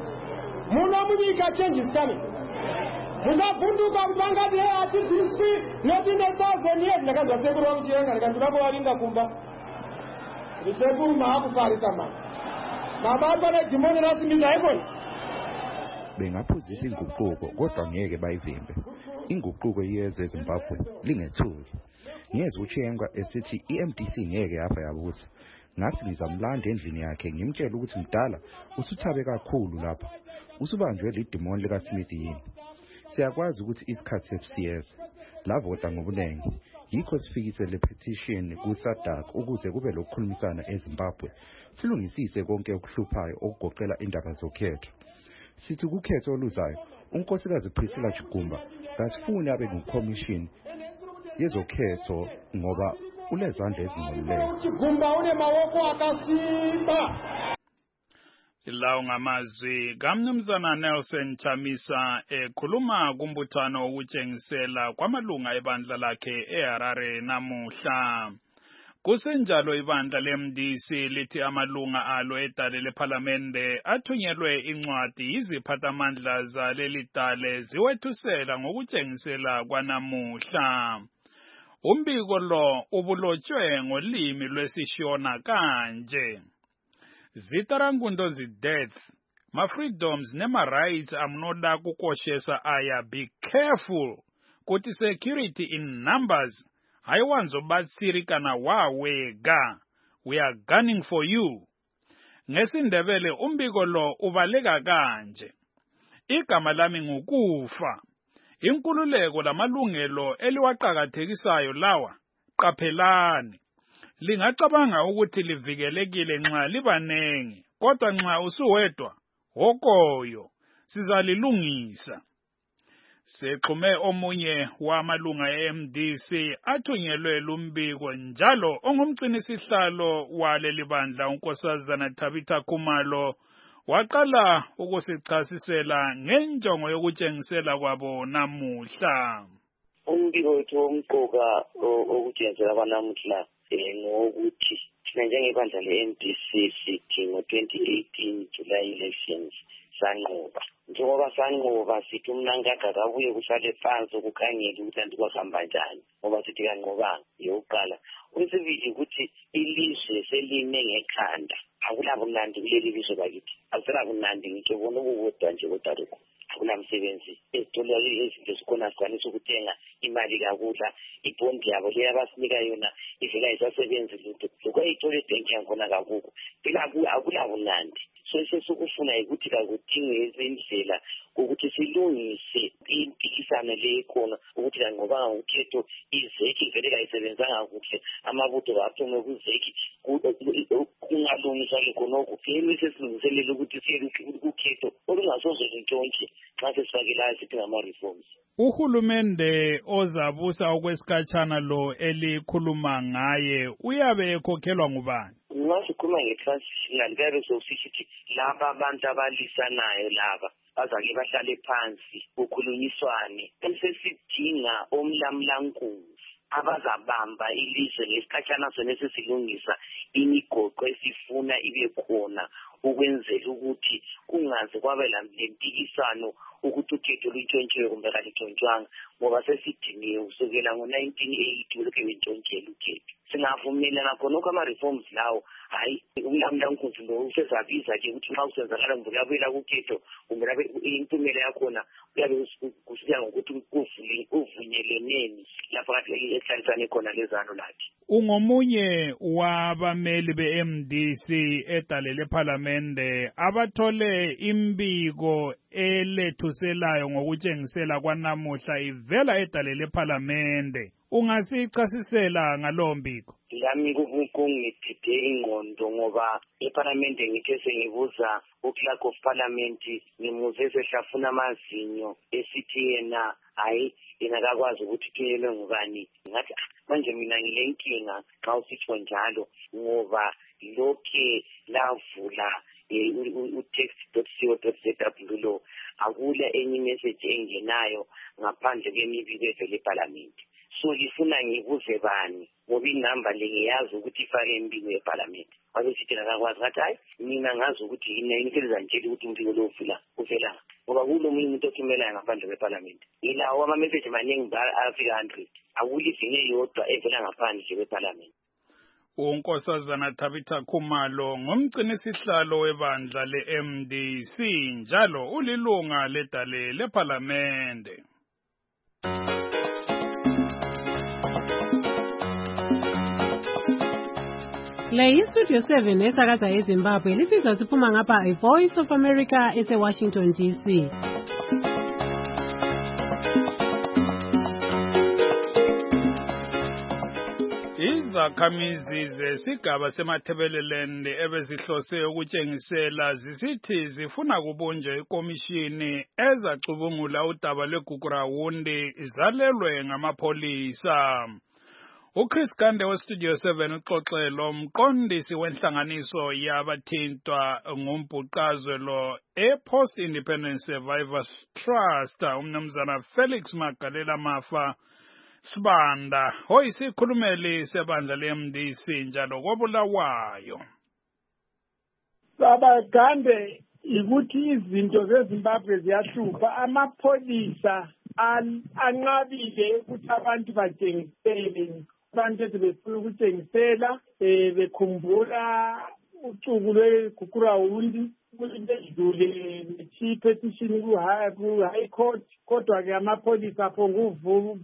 Muna munyika change is coming. Muna bunduka banga delay ati dispi not in a thousand years nakazwa sekuru wangiyenga nakandulapo walinga kumba. Sekuru mahakufari sama. Mababa na jimoni rasmi zaiboni. Bengaphuzisa inguquko kodwa ngeke bayivimbe. Inguquko yeze Zimbabwe lingethuki. Ngeze uChenga esithi i-M D C ngeke yafa yabuza. Ngathi ngizamlanda endlini yakhe ngimtshela ukuthi mdala usuthabe kakhulu lapha. Usubanjwe lidemon lika Smith yini. Siyakwazi ukuthi isikhathi sesiyeza. Lavota ngobunengi. Yikho sifikise le petition ku-SADC ukuze kube lokukhulumisana eZimbabwe. Silungisise konke okuhluphayo okugoqela indaba zokhetho. Sithi kukhetho oluzayo, unkosikazi Priscilla Chigumba kasifuni abe ngucommission yezokhetho ngoba ulezandla ezingcolileyo. uchigumba une mawoko akasimba. Ilawo ngamazwi kaMnumzana Nelson Chamisa ekhuluma kumbuthano ukutshengisela kwamalunga ebandla lakhe eHarare namuhla. Kusenjalo ibandla le-M D C lithi amalunga alo edale lephalamende athunyelwe incwadi yiziphathamandla zaleli dale ziwethusela ngokutshengisela kwanamuhla. Umbiko lo ubulotshwe ngolimi lwesishona kanje: Zitarangundo zi-death, ma-freedoms nema-rights amnoda kukoshesa aya, be careful, kuti security in numbers, hayiwanzo batsiri kana wawega, we are gunning for you. Ngesindebele umbiko lo ubaleka kanje: igama lami ngukufa, inkululeko lamalungelo eliwaqakathekisayo lawa, qaphelani. Lingacabanga ukuthi livikelekile nxa libanengi, kodwa nxa usuwedwa, hokoyo, sizalilungisa. Sexhume omunye wamalunga e-M D C athunyelwe lumbiko njalo ongumgcinisihlalo waleli bandla unkosazana Tabitha Khumalo waqala ukusichasisela ngenjongo yokutshengisela kwabo namuhla. Umbiko wethu omqoka okutshengisela kwanamuhla ngokuthi thina njengebandla le-M D C sithi ngo-twenty eighteen July elections sanqoba. Njengoba sanqoba sithi umnankaka kabuye kusale phansi ukukhangela ukuthi anti kwahamba njani ngoba sithi kanqobanga yokuqala. Okwesibili ukuthi ilizwe selime ngekhanda, akulabunandi kuleli lizwe bakithi, akuselakunandi ngitsho bona ukukodwa nje kodwa lokho akunamsebenzi. Ezitolo ezinto zikhona sikwanisa ukuthenga imali kakudla, ibhondi yabo leyo abasinika yona ivela isasebenzi lutho lokwayithola ebhenki yakhona kakukho, phela akulabunandi. So sesukufuna ukuthi kakudinge izindlela ukuthi silungise impikisano le khona ukuthi kanqobanga ukhetho izeki vele kayisebenzanga kuhle, amabutho aphume kuzeki kungalungiswa khonokho. Yimi sesilungiselela ukuthi ukhetho olungasoze luntshontshe xa sesifakelayo sithi ngama-reforms. Uhulumende ozabusa okwesikhatshana lo elikhuluma ngaye uyabe ekhokhelwa ngubani? Ngasikhuluma nge-transitional kuyabe sokusithi laba abantu abalisanayo laba bazake bahlale phansi kukhulunyiswane, esesidinga omlamlankulu abazabamba ilizwe lesikhatshana sona sesilungisa imigoqo esifuna ibe khona ukwenzela ukuthi kungaze kwabe lempikisano ukuthi ukhetho luntshontshiwe kumbe kalutshontshiwanga, ngoba sesidiniwe kusukela ngo-nineteen eighty ulokhu bentshontshela ukhetho. Singavumelana khonokho ama-reforms lawo, hayi umlamlankulu lo usezabiza-ke ukuthi nxa kusenzakala kumbe kuyabuyela kukhetho kumbe impumela yakhona kuyabe kusiya ngokuthi kuvunyelweneni lapho kade ehlalisane khona lezano lathi. Ungomunye wabameli be-M D C edale lephalamende abathole imbiko elethuselayo ngokutshengisela kwanamuhla ivela edale lephalamende. Ungasichasisela ngalo mbiko? Lami kungiphethe ingqondo ngoba ephalamende ngithe sengibuza uclerk of parliament ngimuze sehlafuna amazinyo esithi yena hayi yena kakwazi ukuthi thunyelwe ngubani. Ngathi manje mina ngilenkinga xa usitsho njalo ngoba lokhe lavula u-text dot co dot z w lo akula enye message engenayo ngaphandle kwemibiko evela ephalamende. So lifuna ngibuze bani ngoba inamba le ngiyazi ukuthi ifake imbiko yephalamende. Wabesithi nakakwazi ngathi hayi mina ngazi ukuthi yini inteleza nje ukuthi umbiko lo uvela uvela ngoba kulo munye umuntu othumelayo ngaphandle kwephalamende. Yilawo ama-message maningi afika one hundred, akulizinye yodwa evela ngaphandle kwephalamende. Unkosazana Tabitha Khumalo ngumgcinisihlalo webandla le-M D C njalo ulilunga ledale lephalamende. Le iStudio seven esakaza eZimbabwe lisizwa siphuma ngapha iVoice of America ese-Washington D C. Izakhamizi zesigaba semathebelelende ebezihlose ukutshengisela zisithi zifuna kubunjwe ikomishini ezacubungula udaba lweGugurawundi izalelwe ngamapholisa. uChris Gande weStudio seven uxoxelo umqondisi wenhlanganiso yabathintwa ngombhuqazwe lo ePost Independent Survivors Trust umnumzana Felix Magalela Mafa Sibanda oyisikhulumeli sebandla le-M D C njalo koBulawayo. Baba Gande ukuthi izinto zeZimbabwe ziyahlupha, amapholisa anqabile ukuthi abantu batshengisele abantu ethi befuna ukutshengisela eh bekhumbula ucuku lweGukurawundi ukuthi bedlule ne-chief petition ku-high court, kodwa ke amapholisa apho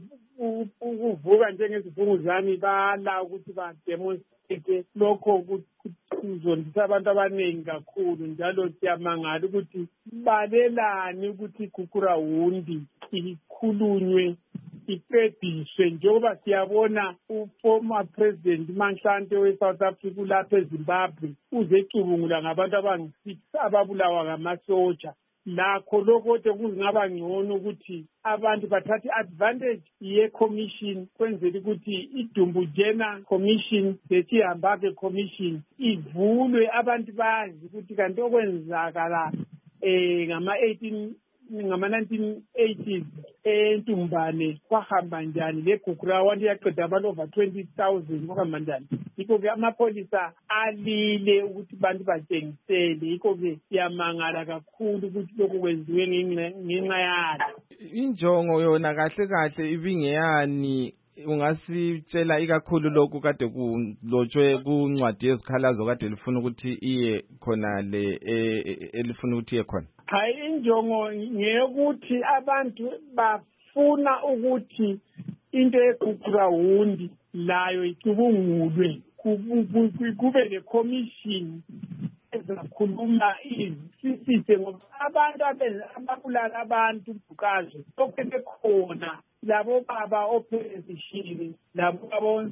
ukuvuka njengezivunguzane bala ukuthi bademonstrate lokho kuzondisa abantu abaningi kakhulu, njalo siyamangala ukuthi balelani ukuthi iGukurawundi ikhulunywe iqediswe, njengoba siyabona uformer president Manhlante we-South Africa lapha eZimbabwe uzecubungula ngabantu abangu-six ababulawa ngamasoja. Lakho lokho kungaba ngcono ukuthi abantu bathathe advantage ye-commission kwenzela ukuthi iDumbujena commission lesihambake commission ivulwe, abantu bazi ukuthi kanti okwenzakala eh ngama eighteen ngama nineteen eighties eNtumbane kwahamba njani, leGukurawundi yaqeda abantu over twenty thousand kwahamba njani. Yikho-ke amapholisa alile ukuthi abantu batshengisele, yikho-ke siyamangala kakhulu ukuthi lokhu kwenziwe ngenxa yalo. Injongo yona kahle kahle ibingeyani, ungasitshela ikakhulu lokhu kade kulotshwe kuncwadi yezikhalazo kade lifuna ukuthi iye khona le elifuna ukuthi iye khona? Hayi, injongo ngeyokuthi abantu bafuna ukuthi into yeGukurawundi layo icubungulwe, kube le-commission ezakhuluma izisise ngoba abantu ababulala abantu bukazi lokhu bekhona, labo baba ophezishini, labo baba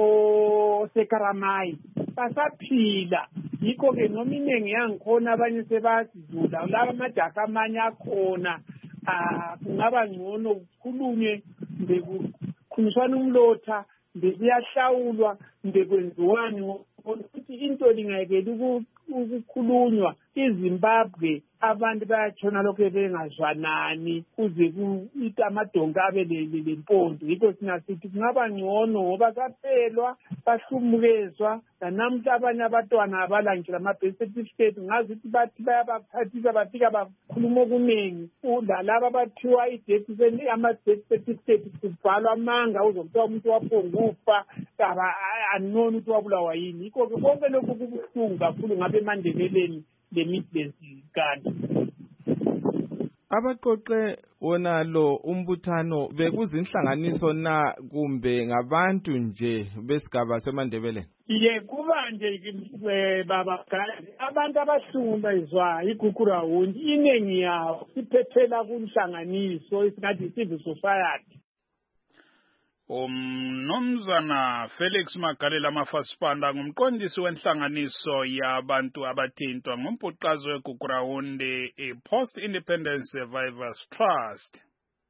osekaramayi basaphila. Yikho-ke noma inengi yangikhona abanye sebazidlula, laba amajaha amanye akhona kungaba ngcono kukhulunywe, bekukhunyiswana umlotha, bekuyahlawulwa, bekwenziwani ukuthi into lingayekeli ukukhulunywa. iZimbabwe abantu bayatshona lokho bengazwanani kuze kuita amadonga abe lempondo. Yikho sinasithi kungaba ngcono ngoba kaphelwa bahlumukezwa, namhla abanye abantwana abalangela ama-birth certificate ngazi ukuthi bathi bayabaphathisa bafika bakhuluma okuningi. Lalaba abathiwa i-death ama-death certificate kubhalwa amanga uzokuthiwa umuntu waphongufa anoni ukuthi wabulawa yini. Yikho-ke konke lokhu kubuhlungu kakhulu ngabe emandeleleni le-Midlands kanti abaqoqe wona lo umbuthano bekuzinhlanganiso na kumbe ngabantu nje besigaba seMandebele? Ye kuba nje baba Gande abantu abahlukumezwa iGukurawundi inengi yawo siphephela kunhlanganiso esingathi civil society. Umnumzana Felix Magalela Mafa Sibanda ngumqondisi wenhlanganiso yabantu abathintwa ngombhuqazwe weGukurawundi ePost Independent Survivors Trust.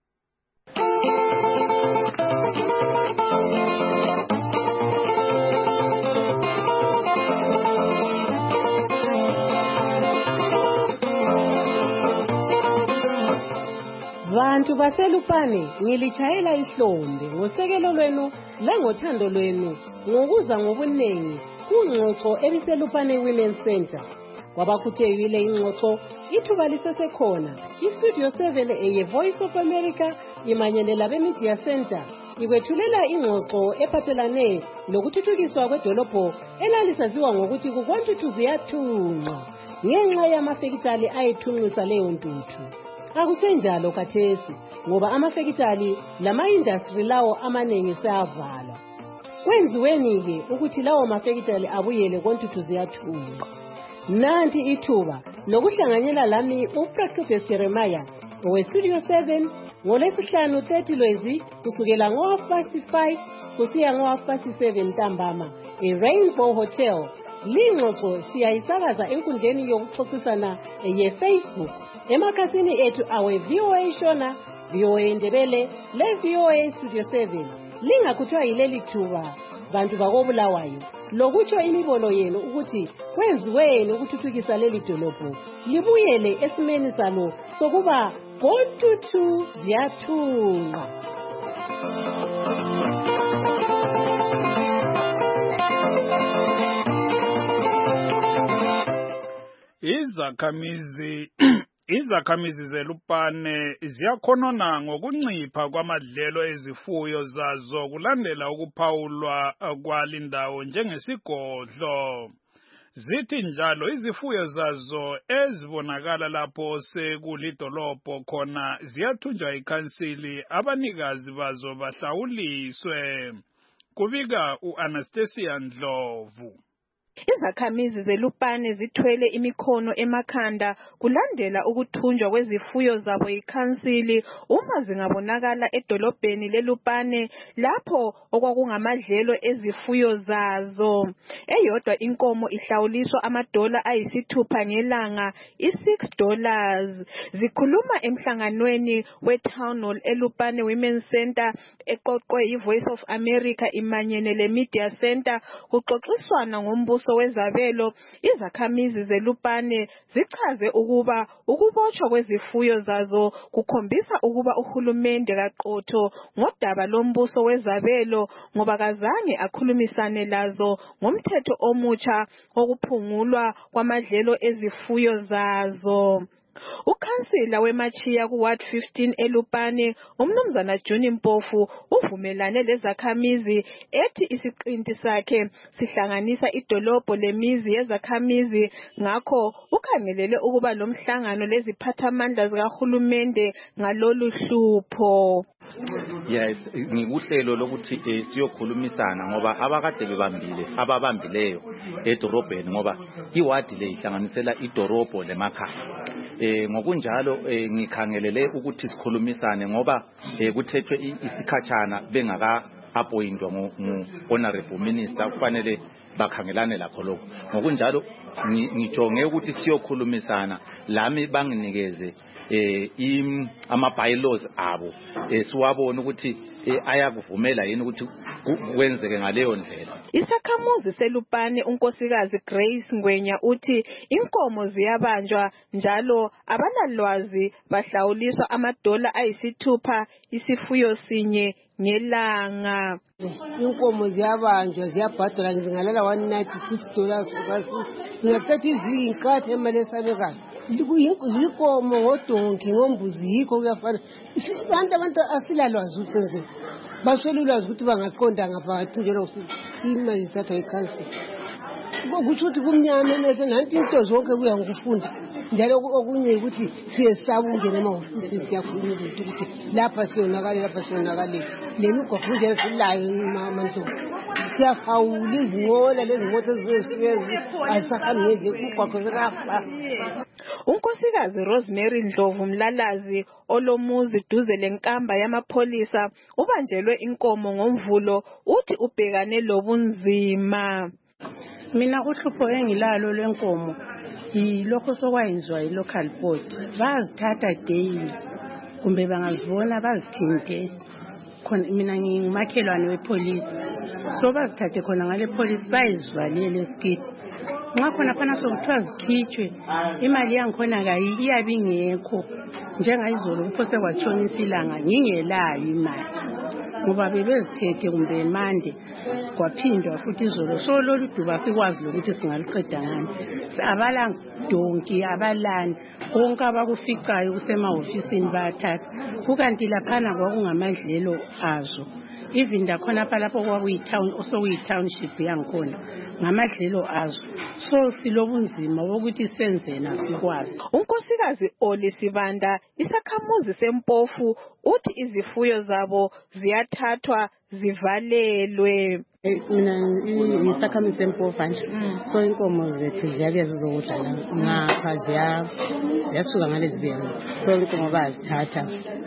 Bantu baselupane ngilitshayela ihlombe ngosekelo lwenu langothando lwenu ngokuza ngobunengi kungxoxo ebiselupane Women's Center. Kwabakhuthekile ingxoxo ithuba lisesekhona. iStudio seven eye Voice of America imanyene labe Media Center ikwethulela ingxoxo ephathelane lokuthuthukiswa kwedolobho elalisaziwa ngokuthi kukwantuthu ziyathunqa ngenxa yamafekitali ayethunqisa leyo ntuthu. Akusenjalo kathesi ngoba amafekitali lama-industry lawo amanengi seyavalwa. Kwenziweni-ke ukuthi lawo mafekitali abuyele kontuthu ziyathunqa. Nanti ithuba lokuhlanganyela lami uPractice Jeremiah oweStudio seven ngolesihlanu thirty Lwezi kusukela ngo-half past five kusiya ngo-half past seven ntambama e-Rainbow Hotel. Lingxoxo siyayisakaza enkundleni yokuxoxisana ye-Facebook emakhasini ethu awe V O A Shona, V O A Ndebele le V O A Studio seven lingakhuthwa yileli thuba bantu bakobulawayo lokutsho imibono yenu ukuthi kwenziweni ukuthuthukisa leli dolobho libuyele esimeni salo sokuba gotutu ziyathunqa. Izakhamizi Izakhamizi zeLupane ziyakhonona ngokuncipha kwamadlelo ezifuyo zazo kulandela ukuphawulwa kwalindawo njengesigodlo. Zithi njalo izifuyo zazo ezibonakala lapho sekulidolobho khona ziyathunjwa ikhansili abanikazi bazo bahlawuliswe. Kubika u-Anastasia Ndlovu. Izakhamizi zeLupane zithwele imikhono emakhanda kulandela ukuthunjwa kwezifuyo zabo yikhansili uma zingabonakala edolobheni leLupane lapho okwakungamadlelo ezifuyo zazo. Eyodwa inkomo ihlawuliswa amadola ayisithupha ngelanga, i-six dollars. Zikhuluma emhlanganweni we-Town Hall eLupane Women's Center eqoqwe yi-Voice of America imanyene le-Media Center kuxoxiswana ngombuso wezabelo. Izakhamizi zeLupane zichaze ukuba ukubotshwa kwezifuyo zazo kukhombisa ukuba uhulumende kaqotho ngodaba lombuso wezabelo ngoba kazange akhulumisane lazo ngomthetho omutsha wokuphungulwa kwamadlelo ezifuyo zazo. Ukhansila weMachiya kuWard fifteen eLupane umnumzana Juni Mpofu uvumelane lezakhamizi ethi isiqinti sakhe sihlanganisa idolobho lemizi yezakhamizi ngakho ukhangelele ukuba lomhlangano leziphathamandla zikahulumende ngalolu hlupho. Yes, ngikuhlelo lokuthi eh, siyokhulumisana ngoba abakade bebambile ababambileyo edorobheni ngoba iwadi le ihlanganisela idorobho lemakhaya. Eh ngokunjalo eh, ngikhangelele ukuthi sikhulumisane ngoba eh, kuthethwe isikhatshana bengaka appointwa ngu honorable minister kufanele bakhangelane lakho lokho. Ngokunjalo ngijonge ukuthi siyokhulumisana lami banginikeze eh im ama bylaws abo eh siwabona ukuthi ayakuvumela yini ukuthi kwenzeke ngaleyo ndlela. Isakhamuzi seLupane unkosikazi Grace Ngwenya uthi inkomo ziyabanjwa njalo abalalwazi bahlawuliswa amadola ayisithupha isifuyo sinye ngelanga. Inkomo ziyabanjwa ziyabhadala ngingalala one ninety-six dollars kasi ngathatha izinkathi emalesabekayo inkomo ngodonki ngombuzi yikho kuyafana abantu abantu asilalwazi usenze baswele ulwazi ukuthi bangaqonda ngaphakathi njalo imali zithathwa ikhansi kuthi ukuthi kumnyama emese nanti into zonke kuya ngokufunda njalo okunye ukuthi siyesaba ungena emahofisini siyakhuluma izinto ukuthi lapha siyonakale lapha siyonakale lemigwaqo nje silayo manto siyafawula izinqola lezi moto ezizesiyezi ayisahambi ngendlela umgwaqo sekafa. Unkosikazi Rosemary Ndlovu Mlalazi olomuzi duze lenkamba yamapholisa ubanjelwe inkomo ngomvulo uthi ubhekane lobunzima. Mina uhlupho engilalo lenkomo yilokho sokwayenziwa yi-local board bazithatha daily kumbe bangazibona bazithinte khona. Mina ngingumakhelwane wepolisi so bazithathe khona ngale polisi bayizivalele esikiti nxa khona phana sokuthiwa zikhitshwe imali yangikhona kayi iyabe ingekho njengayizolo kuphose kwatshonisa ilanga ngingelayo imali ngoba bebezithethe kumbe mande kwaphindwa futhi izolo so lolu duba sikwazi lokuthi singaliqeda ngani abala donki abalani konke abakuficayo kusemahofisini bayathatha kukanti laphana kwakungamadlelo azo even dakhona pha lapho kwakuyi-town osokuyi-township yangikhona ngamadlelo azo so silobunzima wokuthi senzena sikwazi. Unkosikazi Oli Sibanda isakhamuzi sempofu uthi izifuyo zabo ziyathathwa zivalelwe. Mina ngisakhamuzi sempofu nje so inkomo zethu ziyabuya zizokudla ngapha ziyasuka ngalezibiyelo so inkomo bazithatha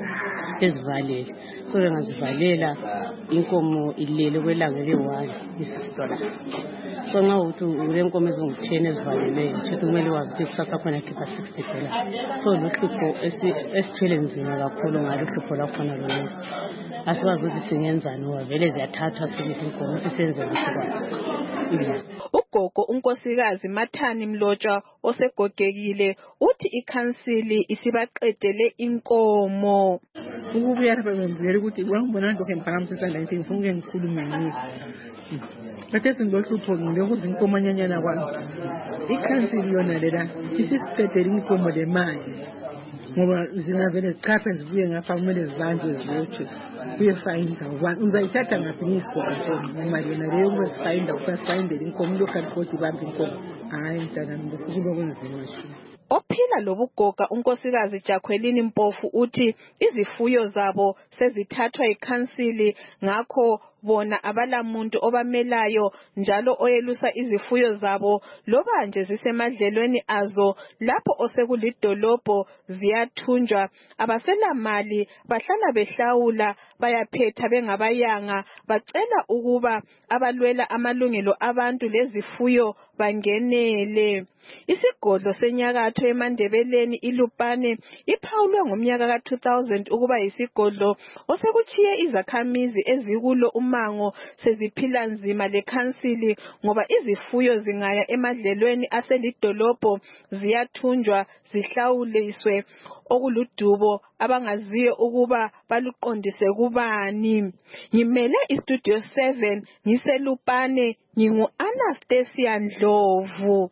ezivalele so bengazivalela inkomo ilele kwelanga le-one i-six dollars so nxa uthi ulenkomo ezingu-ten ezivalelweyo kusho ukuthi kumele wazi ukuthi kusasa khona khipha sixty dollars. So luhlupho esithwele nzima kakhulu ngalo uhlupho lakhona lolo. Asiwazi ukuthi singenzani ngoba vele ziyathathwa sikithi inkomo ukuthi senze lokho. Ugogo unkosikazi Mathani Mlotshwa osegogekile uthi ikhansili isibaqedele inkomo. Ukubuya lapha bengivela ukuthi wangibona lokho emphakamisisa la into ngifuna ukuke ngikhulume ngizwe. Bathe singoluhlupho ngilokhu inkomo nyanyana kwami. Ikhansili yona lela isisiqedele inkomo lemali. Ngoba zingavele zichaphe zibuye ngapha kumele zibanjwe zilotshwe kuyefayinda ukubani uzayithatha ngaphi ngiyisigoga sona imali yona leyo kube sifayinda ukasifayindela inkomo local court ibambe inkomo. Hayi mntanami lokhu kuba kunzima sho. Ophila lobugoga unkosikazi Jakhwelini Mpofu uthi izifuyo zabo sezithathwa ikhansili ngakho bona abalamuntu obamelayo njalo oyelusa izifuyo zabo loba nje zisemadlelweni azo lapho osekulidolobho ziyathunjwa abasela mali bahlala behlawula bayaphetha bengabayanga bacela ukuba abalwela amalungelo abantu lezifuyo bangenele. Isigodlo senyakatho eMandebeleni iLupane iphawulwe ngomnyaka ka two thousand ukuba yisigodlo osekuchiye izakhamizi ezikulo umango seziphila nzima lekhansili ngoba izifuyo zingaya emadlelweni aselidolobho ziyathunjwa zihlawuliswe okuludubo abangaziyo ukuba baluqondise kubani. Ngimele istudio seven ngiselupane ngingu Anastasia Ndlovu.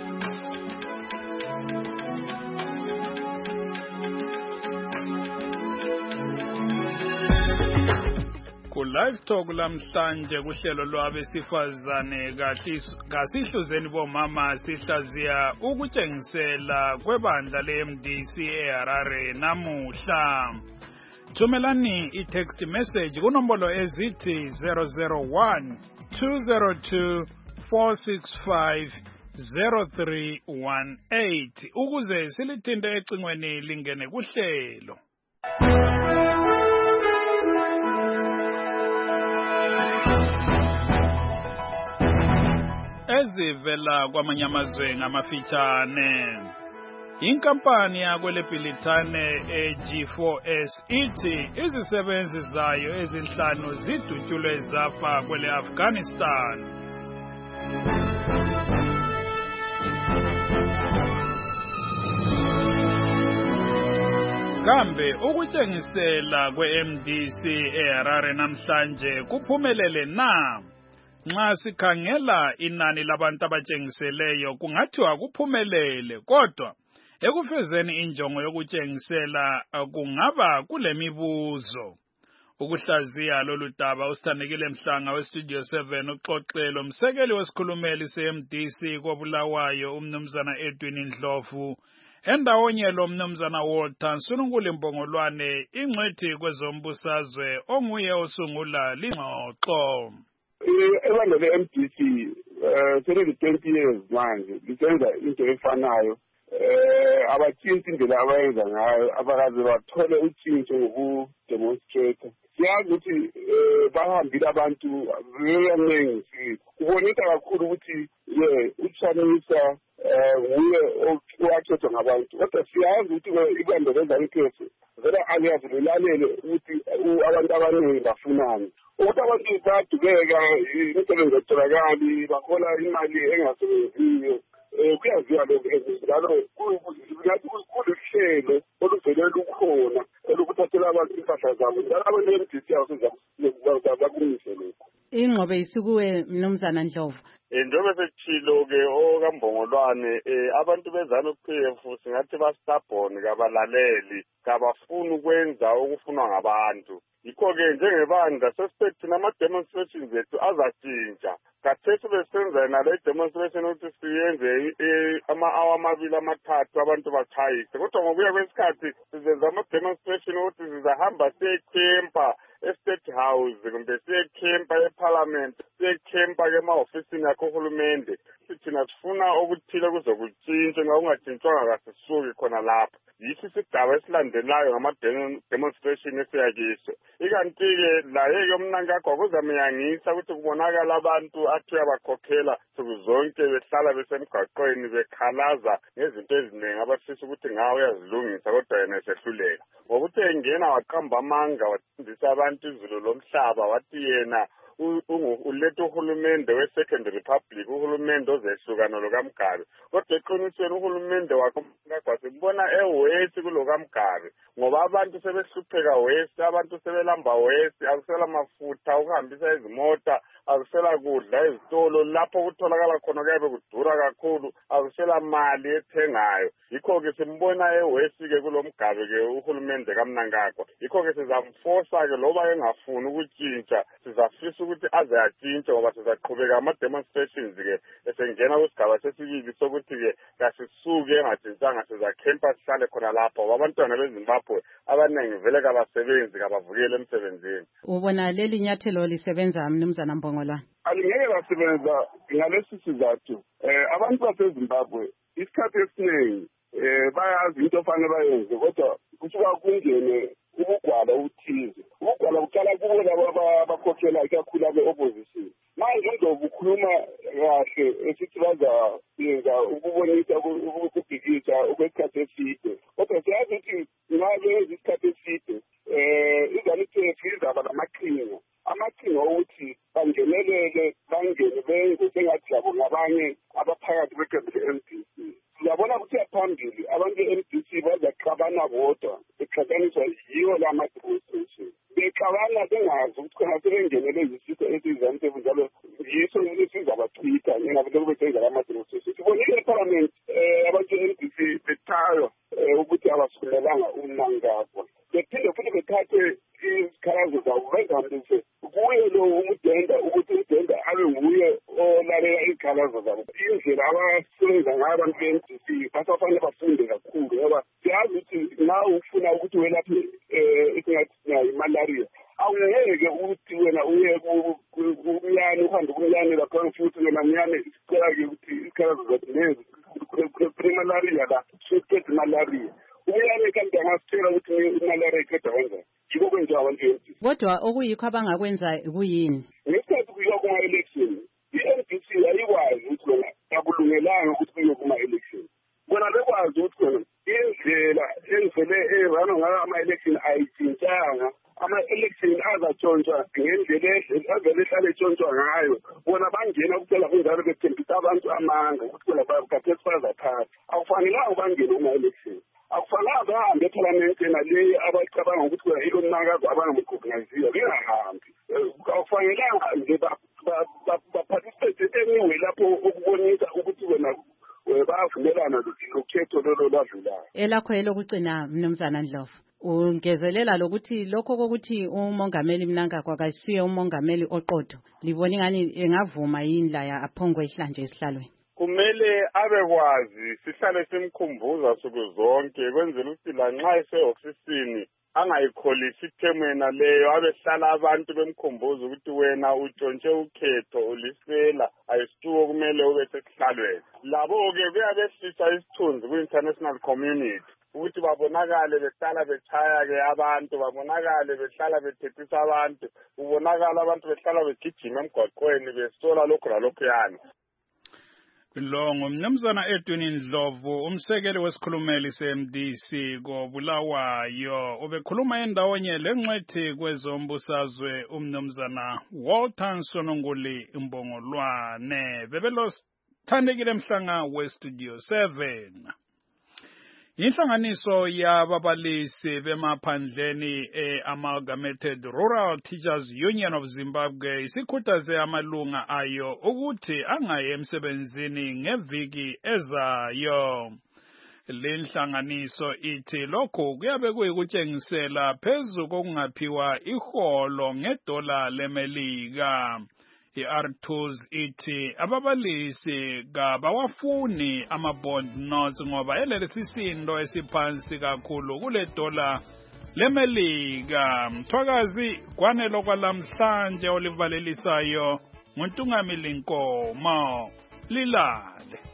Livestock lamhlanje kuhlelo lwabesifazane kasihluzeni bomama sihlaziya ukutshengisela kwebandla le-M D C eHarare namuhla. Thumelani i-text message kunombolo ezithi zero zero one two zero two four six five zero three one eight ukuze silithinte ecingweni lingene kuhlelo. Ezivela kwamanye amazwe ngamafitshane. Inkampani yakweleBilitane e-G four S ithi izisebenzi zayo ezinhlanu zidutyulwe zafa kwele Afghanistan. Kambe ukutshengisela kwe-M D C eHarare namhlanje kuphumelele na? Nxa sikhangela inani labantu abatshengiseleyo kungathiwa kuphumelele kodwa ekufezeni injongo yokutshengisela kungaba kulemibuzo. Ukuhlaziya lolu daba usithandekile Mhlanga westudio seven uxoxelo msekeli wesikhulumeli se-M D C koBulawayo umnumzana Edwin Ndlovu endawonye lo mnumzana Walter Nsununkulu Mbongolwane ingcwethi kwezombusazwe onguye osungula lingxoxo. Ebandla le-M D C sele twenty years manje lisenza into efanayo abathinta indlela abayenza ngayo abakaze bathole utshintsho ngokudemonstrate. Siyazi ukuthi bahambile abantu bebaningi kuboneka kakhulu ukuthi ye utshanisa nguye owakhethwa ngabantu kodwa siyazi ukuthi ibandla lenza ikhefu vele aliyazi lilalele ukuthi abantu abaningi bafunani. Ukuthi abantu badubeka imisebenzi etholakali bahola imali engasebenziyo kuyaziwa lokho njalo kuluhlelo oluvele lukhona olukuthathela abantu impahla zabo njalo abantu be-M D C bakumise lokho. Ingqobe isikuwe mnumzana Ndlovu. Njengoba sethilo-ke okambongolwane abantu beZANU-P F singathi bastabhoni kabalaleli kabafuni ukwenza okufunwa ngabantu. Yikho-ke njengebandla sesithi nama-demonstrations ethu azatshintsha. Khathesi besenza nale demonstration ukuthi siyenze ama-hour amabili amathathu abantu bachayise. Kodwa ngokuya kwesikhathi sizenza ama-demonstration ukuthi sizahamba siyekhempa e-State House kumbe siyekhempa eParliament siyekhempa ema-ofisini yakho uhulumende. Thina sifuna okuthile kuzokutshintsha nxa kungatshintshwanga kasisuki khona lapha. yiso isigaba esilandelayo ngama-demonstration esiyakiso. Ikanti-ke laye-ke umnankagwa kuzamyangisa ukuthi kubonakala abantu athi uyabakhokhela nsuku zonke behlala besemgwaqweni bekhalaza ngezinto eziningi abafisa ukuthi ngawe uyazilungisa kodwa yena esehluleka. Ngokuthi engena waqamba amanga wathindisa abantu izulu lomhlaba wathi yena uletha uhulumende we-Second Republic, uhulumende ozehlukana lokaMgabe. Kodwa eqinisweni uhulumende wakhe simbona ewesi kulokaMgabe ngoba abantu sebehlupheka wesi, abantu sebelamba wesi, akusela mafutha ukuhambisa izimota, akusela kudla ezitolo, lapho kutholakala khona kuyabe kudura kakhulu, akusela mali ethengayo. Yikho-ke simbona ewesi-ke kuloMgabe-ke uhulumende kaMnangagwa. Yikho-ke sizamfosa-ke loba engafuni ukutshintsha, sizafisa ukuthi aze atshintshe ngoba sizaqhubeka ama-demonstrations-ke esengena kwisigaba sesibili sokuthi-ke kasisuke engatshintshanga sizakhempa sihlale khona lapho ngoba abantwana beZimbabwe abaningi vele kabasebenzi kabavukele emsebenzini. Ubona leli nyathelo lisebenza mnumzana Mbongolwane? Alingeke lasebenza ngalesi sizathu. Eh abantu baseZimbabwe isikhathi esiningi eh bayazi into ofanele bayenze kodwa kusuka kungene ubugwala obuthize. Ubugwala buqala kubo laba abakhokhela ikakhulu abe-opposition. Manje ngizobe ukhuluma kahle esithi baza yenza ukubonisa ukubhikisha okwesikhathi eside. Kodwa siyazi ukuthi ngabe isikhathi eside eh izalithethu izaba namaqhinga. Amaqhinga ukuthi bangenelele bangene benze sengathi labo ngabanye abaphakathi beqembu le-M D C. Siyabona ukuthi phambili abantu be-M D C bazaxabana bodwa beqhathaniswa yiyo la ma-demonstration. Becabana bengazi ukuthi khona sebengenele izisitho ezizanto njalo yiso sizabachitha njengabantu bebenza ama-demonstration. Sibonile eParliament abantu be-M D C bethayo ukuthi abasukulelanga uMnangagwa. Bephinde futhi bethathe izikhalazo zabo bezambise kuye lo umudenda ukuthi umudenda abe nguye olalela izikhalazo zabo. Indlela abasebenza ngayo abantu be-M D C basafanele bafunde kakhulu ngoba siyazi ukuthi na ufuna ukuthi welaphe isingathi imalaria awungeke ukuthi wena uye kumyane uhambe kumyane lapho futhi wena myane isicela-ke ukuthi izikhalazo zathi lezi primalaria la suspect malaria umyane kanti angasitshela ukuthi imalaria iqeda kanjani. Yiko kwenziwa abantu be-M D C. Kodwa okuyikho abangakwenza kuyini? Ngesikhathi kuyiwa kuma-election i-M D C yayikwazi ukuthi wena akulungelanga ukuthi kuyiwe kuma-election. Bona bekwazi ukuthi wena indlela endlele erana ngayo ama-election ayitshintshanga. Ama-election azatshontshwa ngendlela avele ehlale tshontshwa ngayo. Bona bangena kuphela kunjalo bethembisa abantu amanga ukuthi wena bakhathesi bazaphatha. Akufanelanga bangene kuma-election. Akufanelanga bahambe eParliament nale abacabanga ukuthi wena ilo Mnangagwa abangamrecogniziyo bengahambi. Akufanelanga nje baparticipate anyway lapho ukubonisa ukuthi wena bayavumelana lokhetho lolo lwadlulayo. Elakho elokugcina mnumzana Ndlovu ungezelela lokuthi lokho kokuthi umongameli Mnangagwa akasiye umongameli oqotho libona ingani engavuma yini la ya aphongwe ihlanje esihlalweni. Kumele abekwazi sihlale simkhumbuza suku zonke kwenzela ukuthi la nxa ese-ofisini angayikholisi ithemu yena leyo abehlala abantu bemkhumbuza ukuthi wena utshontshe ukhetho ulisela ayisituko kumele ube sesihlalweni. Labo-ke kuyabehlisa isithunzi ku-international community ukuthi babonakale behlala bechaya-ke abantu, babonakale behlala bethethisa abantu, ubonakala abantu behlala begijima emgwaqweni besola lokhu nalokhuyana. Lo ngumnumzana Edwin Ndlovu umsekeli wesikhulumeli se-M D C koBulawayo ubekhuluma endawonye lengcwethi kwezombusazwe umnumzana Walter Nsononguli Mbongolwane bebelo thandekile mhlanga we-Studio seven. Inhlanganiso yababalisi bemaphandleni e-Amalgamated Rural Teachers Union of Zimbabwe isikhuthaze amalunga ayo ukuthi angaye emsebenzini ngeviki ezayo. Lenhlanganiso ithi lokho kuyabe kuyikutshengisela phezu kokungaphiwa iholo ngedola leMelika. I-Artus ithi ababalisi kabawafuni ama-bond notes ngoba elesisindo esiphansi kakhulu kule dola leMelika. Mthwakazi kwanelo kwalamhlanje olivalelisayo nguNtungamili Nkomo. Lilale.